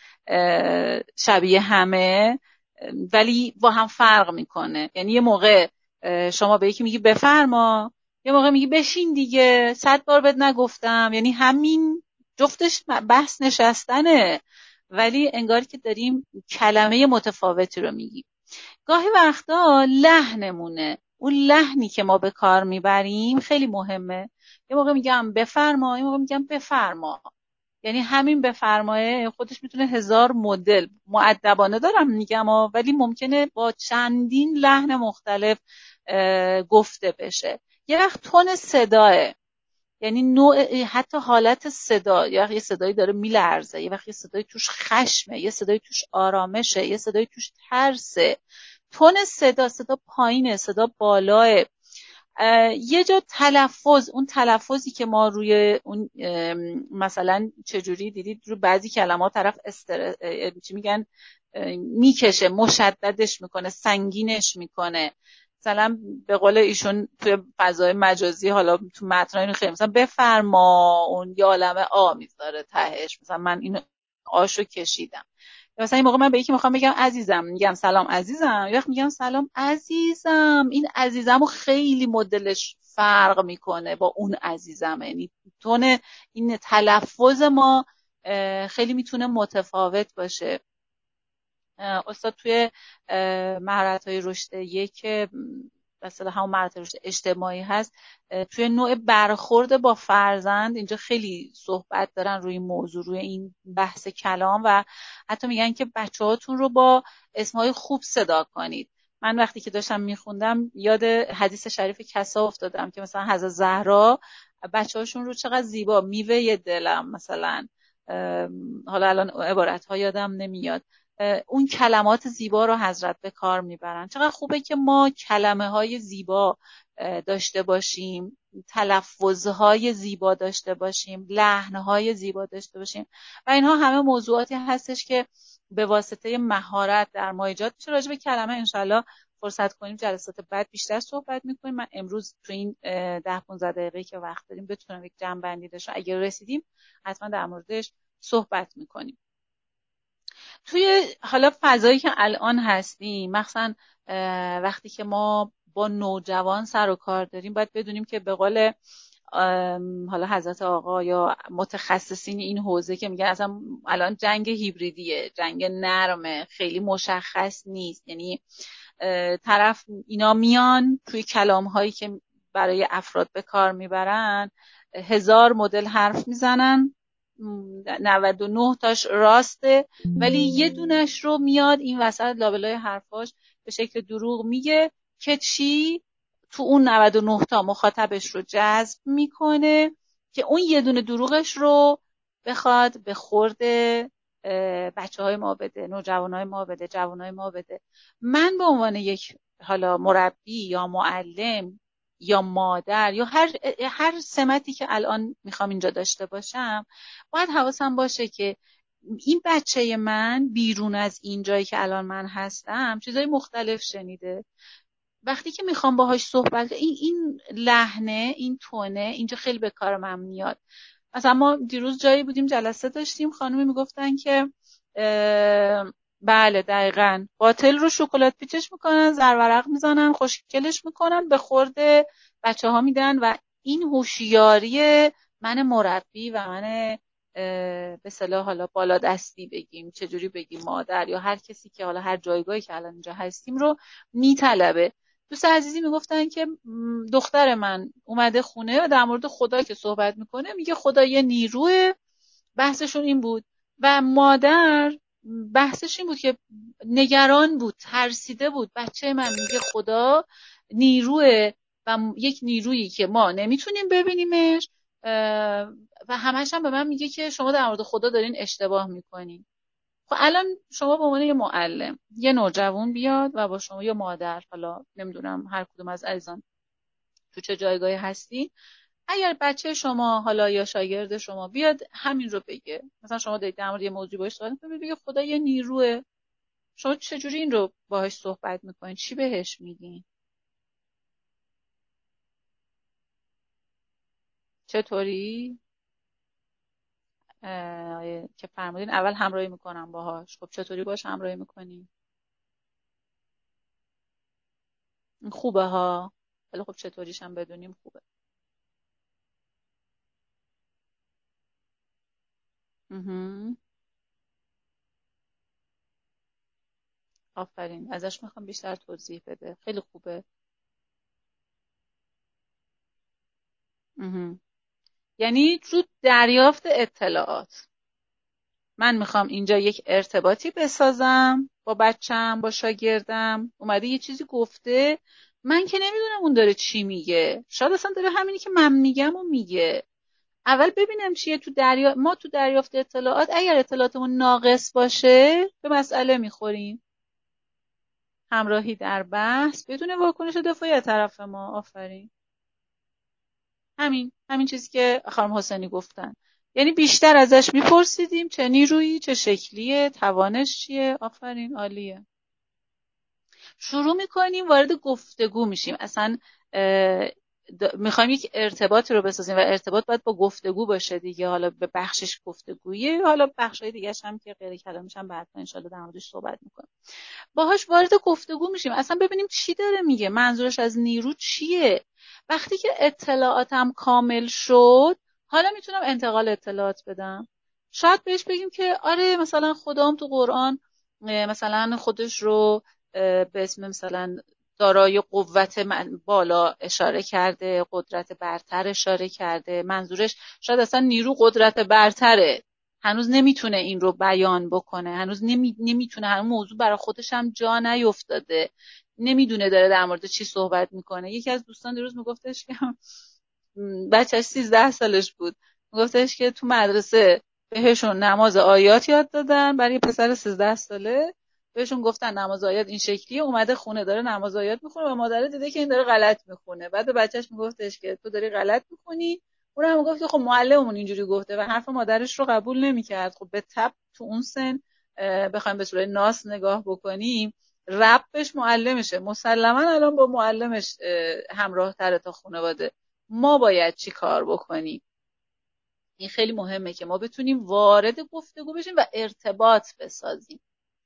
S1: شبیه همه ولی با هم فرق میکنه. یعنی یه موقع شما به یکی میگی بفرما، یه موقع میگی بشین دیگه 100 بار بهت نگفتم. یعنی همین جفتش بحث نشستنه، ولی انگار که داریم کلمه متفاوتی رو میگیم. گاهی وقتا لحنمونه، اون لحنی که ما به کار میبریم خیلی مهمه. یه موقع میگم بفرما، یه موقع میگم بفرما. یعنی همین بفرمایه خودش میتونه 1000 مدل، مؤدبانه دارم میگم ولی ممکنه با چندین لحن مختلف گفته بشه. یه وقت تون صداه، یعنی نوع، حتی حالت صدا، یه وقت یه صدایی داره میلرزه، یه وقت یه صدایی توش خشمه، یه صدایی توش آرامشه، یه صدایی توش ترسه. تون صدا پایینه، صدا بالاه. یه جا تلفظ، اون تلفظی که ما روی اون مثلا چجوری دیدید رو بعضی کلمات طرف چی میگن، میکشه، مشددش میکنه، سنگینش میکنه. مثلا به قول ایشون توی فضای مجازی، حالا تو متن خیلی مثلا بفرما، اون یه عالمه آ میذاره تهش، مثلا من این آشو کشیدم. مثلا این موقع من به یکی میخوام بگم عزیزم، میگم سلام عزیزم، یه وقت میگم سلام عزیزم. این عزیزمو خیلی مدلش فرق میکنه با اون عزیزم، یعنی تون این تلفظ ما خیلی میتونه متفاوت باشه. استاد توی مهارت‌های رشد یک، مثلا همون مهارت رشد اجتماعی هست، توی نوع برخورد با فرزند اینجا خیلی صحبت دارن روی موضوع، روی این بحث کلام، و حتی میگن که بچه‌هاتون رو با اسمهای خوب صدا کنید. من وقتی که داشتم میخوندم یاد حدیث شریف کسا افتادم که مثلا حضرت زهرا بچه‌هاشون رو چقدر زیبا، میوه دلم مثلا، حالا الان عبارت‌ها یادم نمیاد، اون کلمات زیبا رو حضرت به کار میبرن. چقدر خوبه که ما کلمه های زیبا داشته باشیم، تلفظهای زیبا داشته باشیم، لحنهای زیبا داشته باشیم، و اینها همه موضوعاتی هستش که به واسطه مهارت در ما ایجاد میشه. راجع به کلمه انشالله فرصت کنیم جلسات بعد بیشتر صحبت میکنیم. من امروز تو این 10-15 دقیقه که وقت داریم بتونم یک جمع‌بندی داشتم، اگر رسیدیم حتما در موردش صحبت میکنیم. توی حالا فضایی که الان هستیم، مثلا وقتی که ما با نوجوان سر و کار داریم، باید بدونیم که به قول حالا حضرت آقا یا متخصصین این حوزه که میگن اصلا الان جنگ هیبریدیه، جنگ نرمه، خیلی مشخص نیست. یعنی طرف اینا میان توی کلام هایی که برای افراد به کار میبرن 1000 مدل حرف میزنن، 99 تاش راسته، ولی یه دونش رو میاد این وسط لابلای حرفاش به شکل دروغ میگه که چی؟ تو اون 99 تا مخاطبش رو جذب میکنه که اون یه دونه دروغش رو بخواد به خورد بچه های ما بده، نوجوان های ما بده، جوان های ما بده. من به عنوان یک حالا مربی یا معلم یا مادر یا هر سمتی که الان میخوام اینجا داشته باشم، باید حواسم باشه که این بچه من بیرون از این جایی که الان من هستم چیزای مختلف شنیده. وقتی که میخوام باهاش صحبت، این لحنه، این تونه اینجا خیلی به کار من میاد. مثلا ما دیروز جایی بودیم جلسه داشتیم، خانومی میگفتن که بله دقیقاً باطل رو شکلات پیچش میکنن، زرورق میزنن، خوشگلش میکنن، به خورده بچه ها میدن و این هوشیاری من مربی و من به اصطلاح حالا بالادستی بگیم، چجوری بگیم، مادر یا هر کسی که حالا هر جایگاهی که الان اینجا هستیم رو میطلبه. دوست عزیزی میگفتن که دختر من اومده خونه و در مورد خدا که صحبت میکنه میگه خدا یه نیروه، بحثشون این بود، و مادر بحثش این بود که نگران بود، ترسیده بود، بچه من میگه خدا نیروه و یک نیرویی که ما نمیتونیم ببینیمش و همش هم به من میگه که شما در مورد خدا دارین اشتباه میکنین. خب الان شما به عنوان یه معلم، یه نوجوان بیاد و با شما، یا مادر، حالا نمیدونم هر کدوم از عزیزان تو چه جایگاهی هستی، اگر بچه شما حالا یا شاگرد شما بیاد همین رو بگه، مثلا شما دارید در مورد یه موضوعی باهاش صحبت می‌کنید، بگه خدا یه نیروه، شما چجوری این رو باهاش صحبت می‌کنید؟ چی بهش میگین؟ چطوری؟ که فرمودین اول همراهی میکنم باهاش. خب چطوری باهاش همراهی میکنی؟ خوبه ها. ولی خب چطوریش هم بدونیم خوبه. مهم. آفرین، ازش میخوام بیشتر توضیح بده. خیلی خوبه. مهم. یعنی رو دریافت اطلاعات، من میخوام اینجا یک ارتباطی بسازم با بچم، با شاگردم، اومده یه چیزی گفته، من که نمیدونم اون داره چی میگه، شاید اصلا داره همینی که من میگم و میگه. اول ببینم چیه ما تو دریافت اطلاعات، اگر اطلاعاتمون ناقص باشه به مسئله میخوریم. همراهی در بحث بدون واکنش دفاعی از طرف ما. آفرین. همین چیزی که خانم حسینی گفتن، یعنی بیشتر ازش میپرسیدیم چه نیرویی، چه شکلیه، توانش چیه. آفرین، عالیه. شروع میکنیم وارد گفتگو میشیم. اصلا میخوایم یک ارتباطی رو بسازیم و ارتباط باید با گفتگو باشه دیگه. حالا به بخشش گفتگویی، حالا بخشای دیگه هم که غیر کلامیش هم بعدا ان شاءالله در موردش صحبت میکنیم. باهاش وارد گفتگو میشیم، اصلا ببینیم چی داره میگه، منظورش از نیرو چیه. وقتی که اطلاعاتم کامل شد، حالا میتونم انتقال اطلاعات بدم. شاید بهش بگیم که آره مثلا خدام تو قرآن مثلا خودش رو به اسم مثلا دارای قوت بالا اشاره کرده، قدرت برتر اشاره کرده. منظورش شاید اصلا نیرو قدرت برتره، هنوز نمیتونه این رو بیان بکنه، هنوز نمیتونه، هنوز موضوع برای خودش هم جا نیفتاده، نمیدونه داره در مورد چی صحبت میکنه. یکی از دوستان دیروز میگفتش که بچهش 13 سالش بود، میگفتش که تو مدرسه بهشون نماز آیات یاد دادن، برای پسر 13 ساله بهشون گفتن نماز آیات این شکلیه، اومده خونه داره نماز آیات میخونه و مادره دیده که این داره غلط میخونه. بعد به بچهش میگفتش که تو داری غلط میخونی، اونم میگفت که خب معلممون اینجوری گفته و حرف مادرش رو قبول نمیکرد. خب به تبع تو اون سن بخوایم به صورت ناس نگاه بکنیم، ربش معلمشه، مسلما الان با معلمش همراه تره تا خانواده. ما باید چی کار بکنیم؟ این خیلی مهمه که ما بتونیم وارد گفتگو بشیم و ارتباط بسازیم.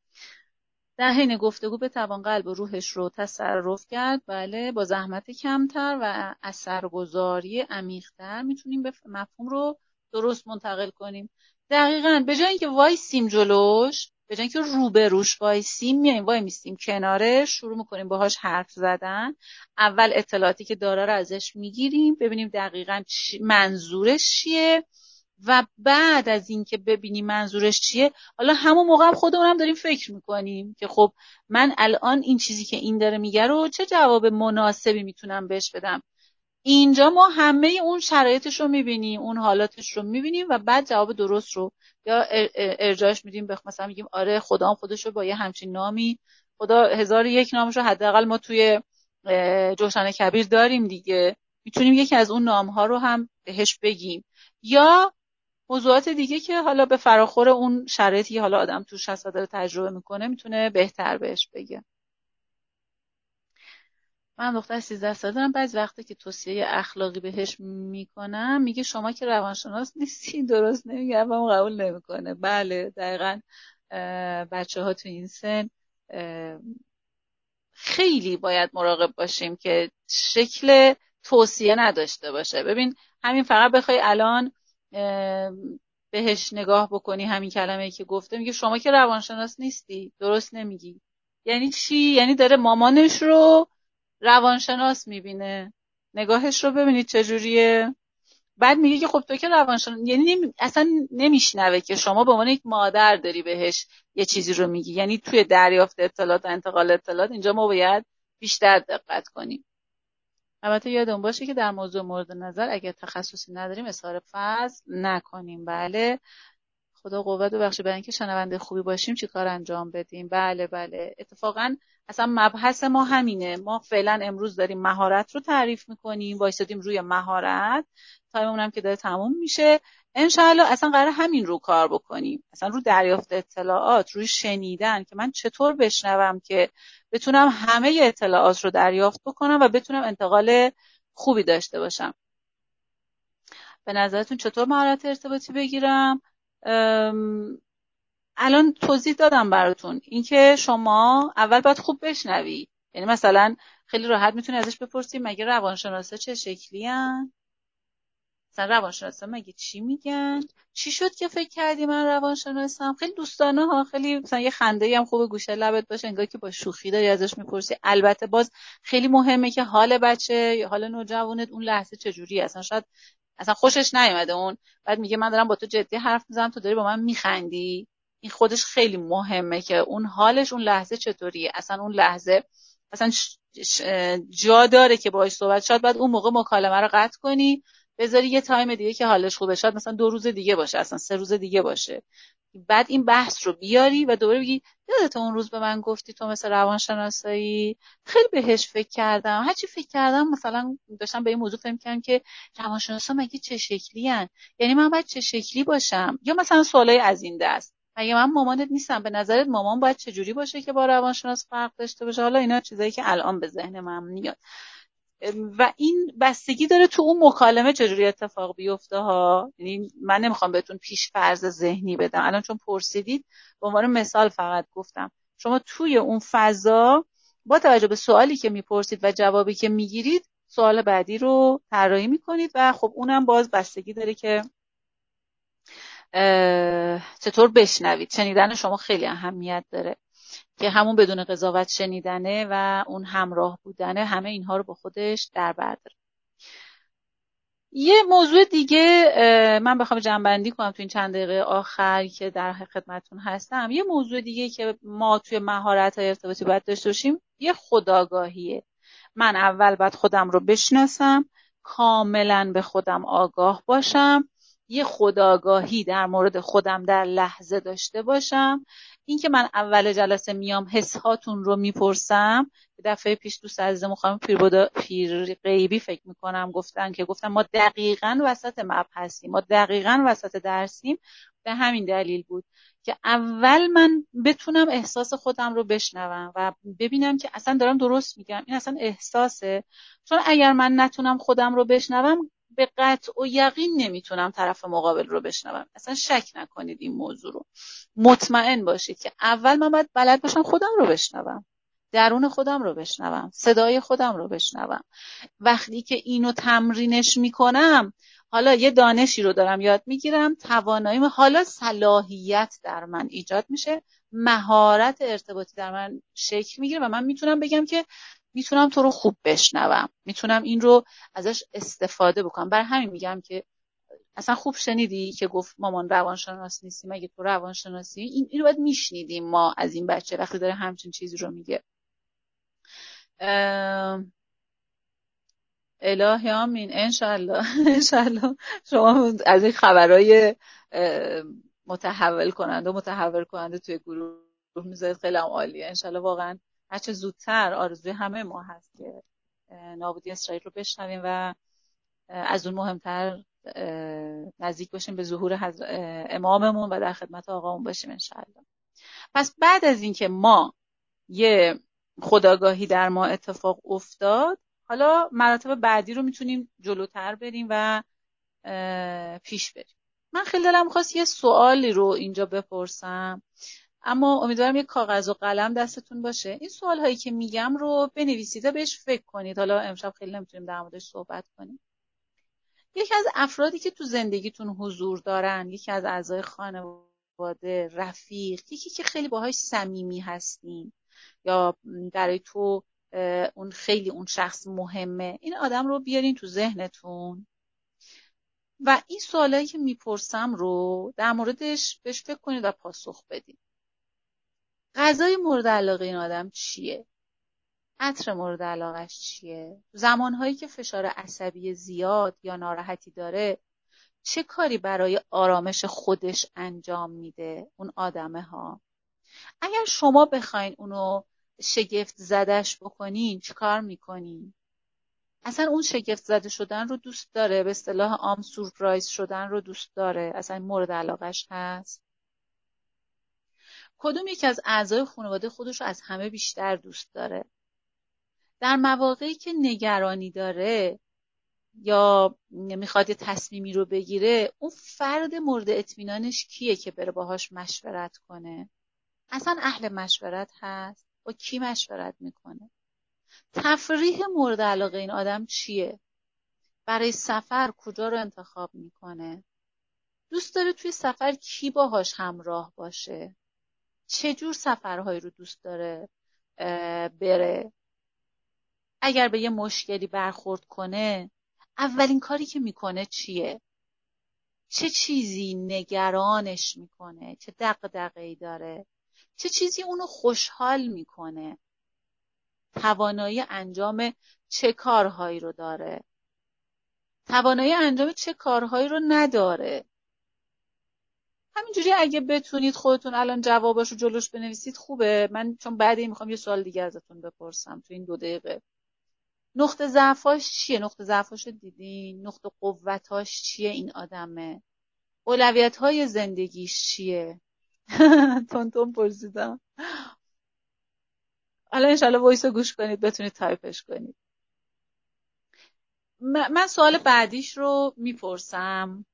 S1: در حین گفتگو بتوان قلب و روحش رو تصرف کرد. بله، با زحمت کمتر و اثرگذاری عمیق‌تر میتونیم به مفهوم رو درست منتقل کنیم. دقیقاً به جای اینکه وایسیم جلوش، به جای اینکه روبروش وایسیم، میایم وای میستیم کنارش، شروع میکنیم باهاش حرف زدن. اول اطلاعاتی که داره رو ازش میگیریم، ببینیم دقیقاً منظورش چیه و بعد از اینکه ببینیم منظورش چیه، حالا همون موقع هم خودمونم داریم فکر میکنیم که خب من الان این چیزی که این داره میگه رو چه جواب مناسبی میتونم بهش بدم. اینجا ما همه اون شرایطش رو میبینیم، اون حالاتش رو میبینیم و بعد جواب درست رو یا ارجاعش میدیم. مثلا میگیم آره خدا هم خودش رو با یه همچین نامی، خدا 1001 نامش رو حداقل ما توی جوشن کبیر داریم دیگه، میتونیم یکی از اون نام‌ها رو هم بهش بگیم، یا موضوعات دیگه که حالا به فراخور اون شرایطی حالا آدم توش هست و داره تجربه میکنه میتونه بهتر بهش بگه. من دختر 13 ساله دارم، بعضی وقتا که توصیه اخلاقی بهش میکنم میگه شما که روانشناس نیستی، درست نمیگه، اما قبول نمیکنه. بله دقیقاً. بچه ها تو این سن خیلی باید مراقب باشیم که شکل توصیه نداشته باشه. ببین همین فقط بخوای الان بهش نگاه بکنی، همین کلمه‌ای که گفته، میگه شما که روانشناس نیستی، درست نمیگی. یعنی چی؟ یعنی داره مامانش رو روانشناس میبینه. نگاهش رو ببینید چجوریه. بعد میگه که خب تو که روانشناس، یعنی اصلا نمیشنوه که شما به عنوان یک مادر داری بهش یه چیزی رو میگی. یعنی توی دریافت اطلاعات و انتقال اطلاعات اینجا ما باید بیشتر دقت کنیم. البته یادمون باشه که در موضوع مورد نظر اگه تخصصی نداریم اظهار فضل نکنیم. بله، خدا قوت ببخشه. برای اینکه شنونده خوبی باشیم چی کار انجام بدیم؟ بله بله، اتفاقا اصلا مبحث ما همینه. ما فعلا امروز داریم مهارت رو تعریف میکنیم، وایسادیم روی مهارت، تایممون هم که داره تموم میشه. انشاءالله اصلا قرار همین رو کار بکنیم، اصلا رو دریافت اطلاعات، روی شنیدن که من چطور بشنوم که بتونم همه اطلاعات رو دریافت بکنم و بتونم انتقال خوبی داشته باشم. به نظرتون چطور مهارت ارتباطی بگیرم؟ الان توضیح دادم براتون. اینکه شما اول باید خوب بشنوی. یعنی مثلا خیلی راحت میتونی ازش بپرسی مگه روانشناسا چه شکلی ان؟ مثلا روانشناسا مگه چی میگن؟ چی شد که فکر کردی من روانشناسم؟ خیلی دوستانه ها، خیلی مثلا یه خنده هم خوبه گوشه لبت باشه، انگار که با شوخی داری ازش میپرسی. البته باز خیلی مهمه که حال بچه یا حال نوجوانت اون لحظه چجوریه. اصلا شاید اصلا خوشش نیومده اون، بعد میگه من دارم با تو جدی حرف میزنم، تو داری با من میخندی. این خودش خیلی مهمه که اون حالش اون لحظه چطوریه. اصلا اون لحظه اصلا جا داره که باهاش صحبت. شاید بعد اون موقع مکالمه رو قطع کنی، بذاری یه تایم دیگه که حالش خوبه، شاید مثلا 2 روز دیگه باشه، اصلا 3 روز دیگه باشه، بعد این بحث رو بیاری و دوباره بگی یادت اون روز به من گفتی تو مثل روانشناسایی؟ خیلی بهش فکر کردم، هرچی فکر کردم مثلا داشتم به این موضوع فکر کردم که روانشناسا مگه چه شکلی ان، یعنی من باید چه شکلی باشم، یا مثلا سوالای از این دست، مگه من مامانت نیستم، به نظرت مامان باید چه جوری باشه که با روانشناس فرق داشته باشه. حالا اینا چیزایی که الان به ذهن من میاد و این بستگی داره تو اون مکالمه چجوری اتفاق بیفته ها. یعنی من نمیخوام بهتون پیش فرض ذهنی بدم، الان چون پرسیدید به عنوان مثال فقط گفتم. شما توی اون فضا با توجه به سوالی که میپرسید و جوابی که میگیرید سوال بعدی رو طراحی میکنید و خب اونم باز بستگی داره که چطور بشنوید. شنیدن شما خیلی اهمیت داره که همون بدون قضاوت شنیدنه و اون همراه بودنه، همه اینها رو با خودش در بر داره. یه موضوع دیگه من بخوام جمع‌بندی کنم تو این چند دقیقه آخر که در خدمتتون هستم، یه موضوع دیگه که ما توی مهارت‌های ارتباطی باید داشته باشیم یه خودآگاهیه. من اول باید خودم رو بشناسم، کاملا به خودم آگاه باشم، یه خودآگاهی در مورد خودم در لحظه داشته باشم. این که من اول جلسه میام حساتون رو میپرسم، دفعه پیش دوست عزیزم خانم پیر غیبی فکر میکنم گفتن ما دقیقاً وسط مبحثیم، ما دقیقاً وسط درسیم. به همین دلیل بود که اول من بتونم احساس خودم رو بشنوم و ببینم که اصلا دارم درست میگم، این اصلا احساسه. چون اگر من نتونم خودم رو بشنوم به قطع و یقین نمیتونم طرف مقابل رو بشنوم. اصلا شک نکنید این موضوع رو، مطمئن باشید که اول من باید بلد باشم خودم رو بشنوم، درون خودم رو بشنوم، صدای خودم رو بشنوم. وقتی که اینو تمرینش میکنم، حالا یه دانشی رو دارم یاد میگیرم، تواناییم، حالا صلاحیت در من ایجاد میشه، مهارت ارتباطی در من شکل میگیره و من میتونم بگم که میتونم تو رو خوب بشنوم، میتونم این رو ازش استفاده بکنم. برای همین میگم که اصلا خوب شنیدی که گفت مامان روانشناس نیستی، مگه تو روانشناسی؟ اینو باید میشنیدیم ما از این بچه وقتی داره همچین چیزی رو میگه. الهی آمین، انشالله. انشالله شما از این خبرهای متحول کننده توی گروه میذارید، خیلی هم عالیه. انشالله واقعا هرچه زودتر، آرزوی همه ما هست که نابودی اسرائیل رو بشنویم و از اون مهمتر نزدیک باشیم به ظهور اماممون و در خدمت آقامون باشیم انشاءالله. پس بعد از اینکه ما یه خودآگاهی در ما اتفاق افتاد، حالا مراتب بعدی رو میتونیم جلوتر بریم و پیش بریم. من خیلی دلم خواست یه سوالی رو اینجا بپرسم، اما امیدوارم یه کاغذ و قلم دستتون باشه. این سوال هایی که میگم رو بنویسید و بهش فکر کنید. حالا امشب خیلی نمیتونیم در موردش صحبت کنیم. یکی از افرادی که تو زندگیتون حضور دارن، یکی از اعضای خانواده، رفیق، یکی که خیلی باهاش صمیمی هستین یا برای تو اون شخص مهمه، این آدم رو بیارین تو ذهنتون و این سوالایی که میپرسم رو در موردش بهش فکر کنید و پاسخ بدید. غذای مورد علاقه این آدم چیه؟ عطر مورد علاقهش چیه؟ زمانهایی که فشار عصبی زیاد یا ناراحتی داره چه کاری برای آرامش خودش انجام میده اون آدمه ها؟ اگر شما بخواین اونو شگفت زدش بکنین چه کار میکنین؟ اصلا اون شگفت زده شدن رو دوست داره؟ به اصطلاح عام سورپرایز شدن رو دوست داره؟ اصلا مورد علاقهش هست؟ کدوم یکی از اعضای خانواده خودش رو از همه بیشتر دوست داره؟ در مواقعی که نگرانی داره یا میخواد یه تصمیمی رو بگیره، اون فرد مورد اطمینانش کیه که بره باهاش مشورت کنه؟ اصلا اهل مشورت هست؟ با کی مشورت میکنه؟ تفریح مورد علاقه این آدم چیه؟ برای سفر کجا رو انتخاب میکنه؟ دوست داره توی سفر کی باهاش همراه باشه؟ چه جور سفرهایی رو دوست داره بره؟ اگر به یه مشکلی برخورد کنه اولین کاری که میکنه چیه؟ چه چیزی نگرانش میکنه؟ چه دغدغه‌ای داره؟ چه چیزی اونو خوشحال میکنه؟ توانایی انجام چه کارهایی رو داره؟ توانایی انجام چه کارهایی رو نداره؟ همینجوری اگه بتونید خودتون الان جواباشو جلوش بنویسید خوبه. من چون بعدی میخوام یه سوال دیگه ازتون بپرسم تو این 2 دقیقه. نقطه ضعفاش چیه؟ نقطه ضعفاشو دیدین؟ نقطه قوتاش چیه این آدمه؟ اولویت‌های زندگیش چیه؟ تون پرسیدم. حالا انشالله وایسو گوش کنید بتونید تایپش کنید. من سوال بعدیش رو میپرسم،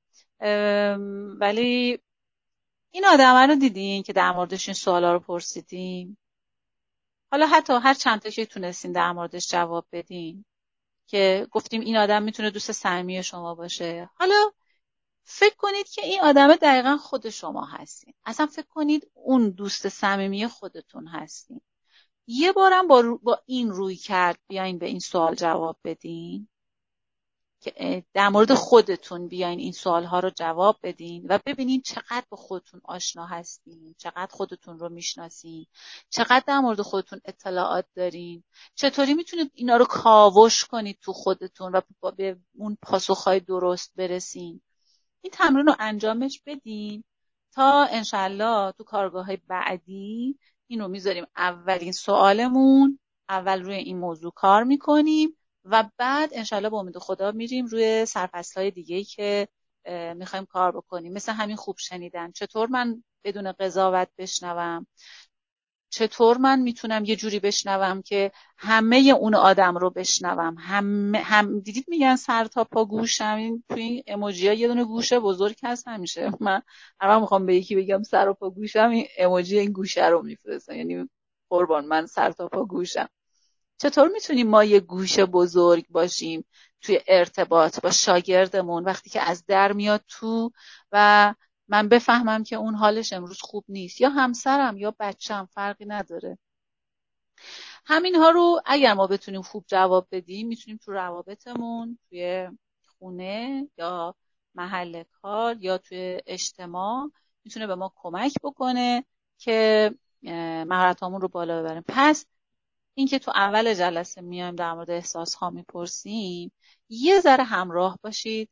S1: ولی این آدمه رو دیدین که در موردش این سوالا رو پرسیدیم؟ حالا حتی هر چند تاشی تونستین در موردش جواب بدین که گفتیم این آدم میتونه دوست صمیمی شما باشه. حالا فکر کنید که این آدم دقیقا خود شما هستین. اصلا فکر کنید اون دوست صمیمی خودتون هستین. یه بارم با این روی کرد بیاین به این سوال جواب بدین که در مورد خودتون بیاین این سوالها رو جواب بدین و ببینین چقدر با خودتون آشنا هستین، چقدر خودتون رو میشناسین، چقدر در مورد خودتون اطلاعات دارین، چطوری میتونید اینا رو کاوش کنید تو خودتون و به اون پاسخهای درست برسین. این تمرین رو انجامش بدین تا انشالله تو کارگاه‌های بعدی این رو میذاریم اولین سوالمون، اول روی این موضوع کار میکنیم و بعد انشالله با امید خدا میریم روی سرفصل‌های دیگه‌ای که میخوایم کار بکنیم. مثل همین خوب شنیدن، چطور من بدون قضاوت بشنوم؟ چطور من میتونم یه جوری بشنوم که همه اون آدم رو بشنوم؟ هم دیدید میگن سر تا پا گوشم. این توی این ایموجی ها یه دونه گوشه بزرگ هست همیشه. من هر وقت میخوام به یکی بگم سر و پا گوشم این ایموجی این گوشه رو میفرستم، یعنی قربان من سر تا پا گوشم. چطور میتونیم ما یه گوشه بزرگ باشیم توی ارتباط با شاگردمون وقتی که از در میاد تو و من بفهمم که اون حالش امروز خوب نیست، یا همسرم یا بچم، فرقی نداره. همینها رو اگر ما بتونیم خوب جواب بدیم میتونیم تو روابطمون، توی خونه یا محل کار یا توی اجتماع میتونه به ما کمک بکنه که مهارتامون رو بالا ببریم. پس این که تو اول جلسه میایم در مورد احساس ها میپرسیم، یه ذره همراه باشید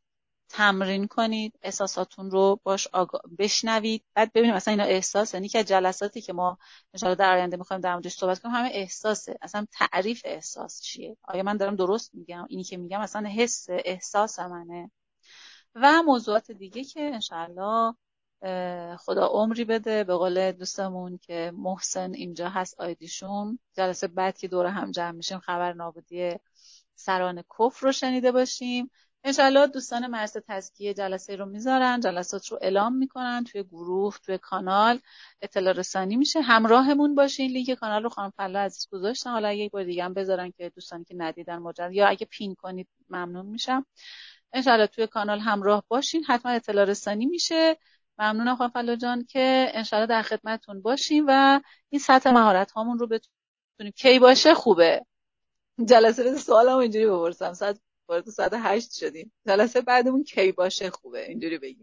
S1: تمرین کنید، احساساتون رو باش بشنوید، بعد ببینیم مثلا اینا احساس، یعنی که جلساتی که ما ان شاءالله در آینده می‌خوایم در موردش صحبت کنیم همه احساسه. اصلا تعریف احساس چیه؟ آیا من دارم درست میگم؟ اینی که میگم اصلا حس احساس منه. و موضوعات دیگه که انشاءالله خدا عمری بده، به قول دوستمون که محسن اینجا هست آیدیشون، جلسه بعد که دور هم جمع میشیم خبر نابودی سران کفر رو شنیده باشیم. انشاءالله دوستان مرز تزکیه جلسه رو میذارن، جلسات رو اعلام میکنن توی گروه، توی کانال اطلاع رسانی میشه. همراهمون باشین. لینک کانال رو خانم فلا عزیز گذاشتن، حالا یک بار دیگه هم بذارن که دوستانی که ندیدن مجرد، یا اگه پین کنید ممنون میشم. انشاءالله توی کانال همراه باشین، حتما اطلاع رسانی میشه. ممنونم خانم فلا جان که انشاءالله در خدمتتون باشیم و این سطح مهارت هامون رو بتونیم. کی باشه خوبه. جلسه بعد سوالمو اینجوری بپرسم، وارد ساعت 8 شدیم، جلسه بعدمون کی باشه خوبه، اینجوری بگیم.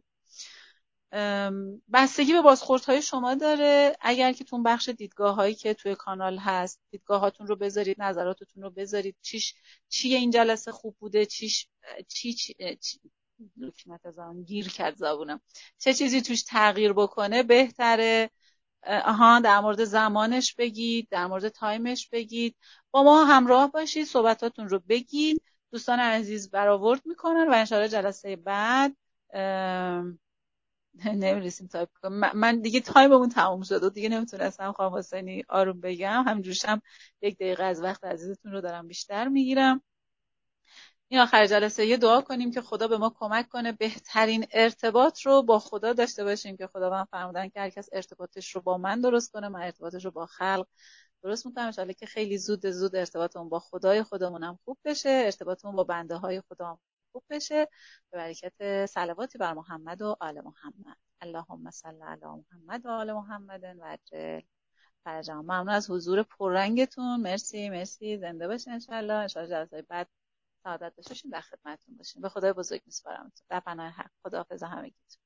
S1: بستگی به بازخوردهای شما داره. اگر که تون بخش دیدگاه هایی که توی کانال هست، دیدگاه هاتون رو بذارید، نظراتتون رو بذارید، چیه این جلسه خوب بوده، چی لکنت زبان گیر کرد زبونم، چه چیزی توش تغییر بکنه بهتره. در مورد زمانش بگید، در مورد تایمش بگید، با ما همراه باشید، صحبتاتون رو بگید. دوستان عزیز برآورد میکنن و انشاءالله جلسه بعد نمیرسیم تایپ کنم. من دیگه تایممون تموم شد و دیگه نمیتونستم خانم حسینی آروم بگم، همینجورشم 1 دقیقه از وقت عزیزتون رو دارم بیشتر میگیرم. این آخر جلسه یه دعا کنیم که خدا به ما کمک کنه بهترین ارتباط رو با خدا داشته باشیم که خداوند فرمودن که هر کس ارتباطش رو با من درست کنه، من ارتباطش رو با خلق درست میکنم. انشالله که خیلی زود ارتباطمون با خدای خودمون هم خوب بشه، ارتباطمون با بنده های خدا هم خوب بشه، به برکت صلواتی بر محمد و آل محمد. اللهم صل علی محمد و آل محمد و عجل فرجهم. ممنون از حضور پررنگتون. مرسی. زنده باشین انشالله جلسه بعد سعادت داشته باشین، در خدمتتون باشین. به خدای بزرگ میسپارم. در پناه حق. خداحافظ همگی.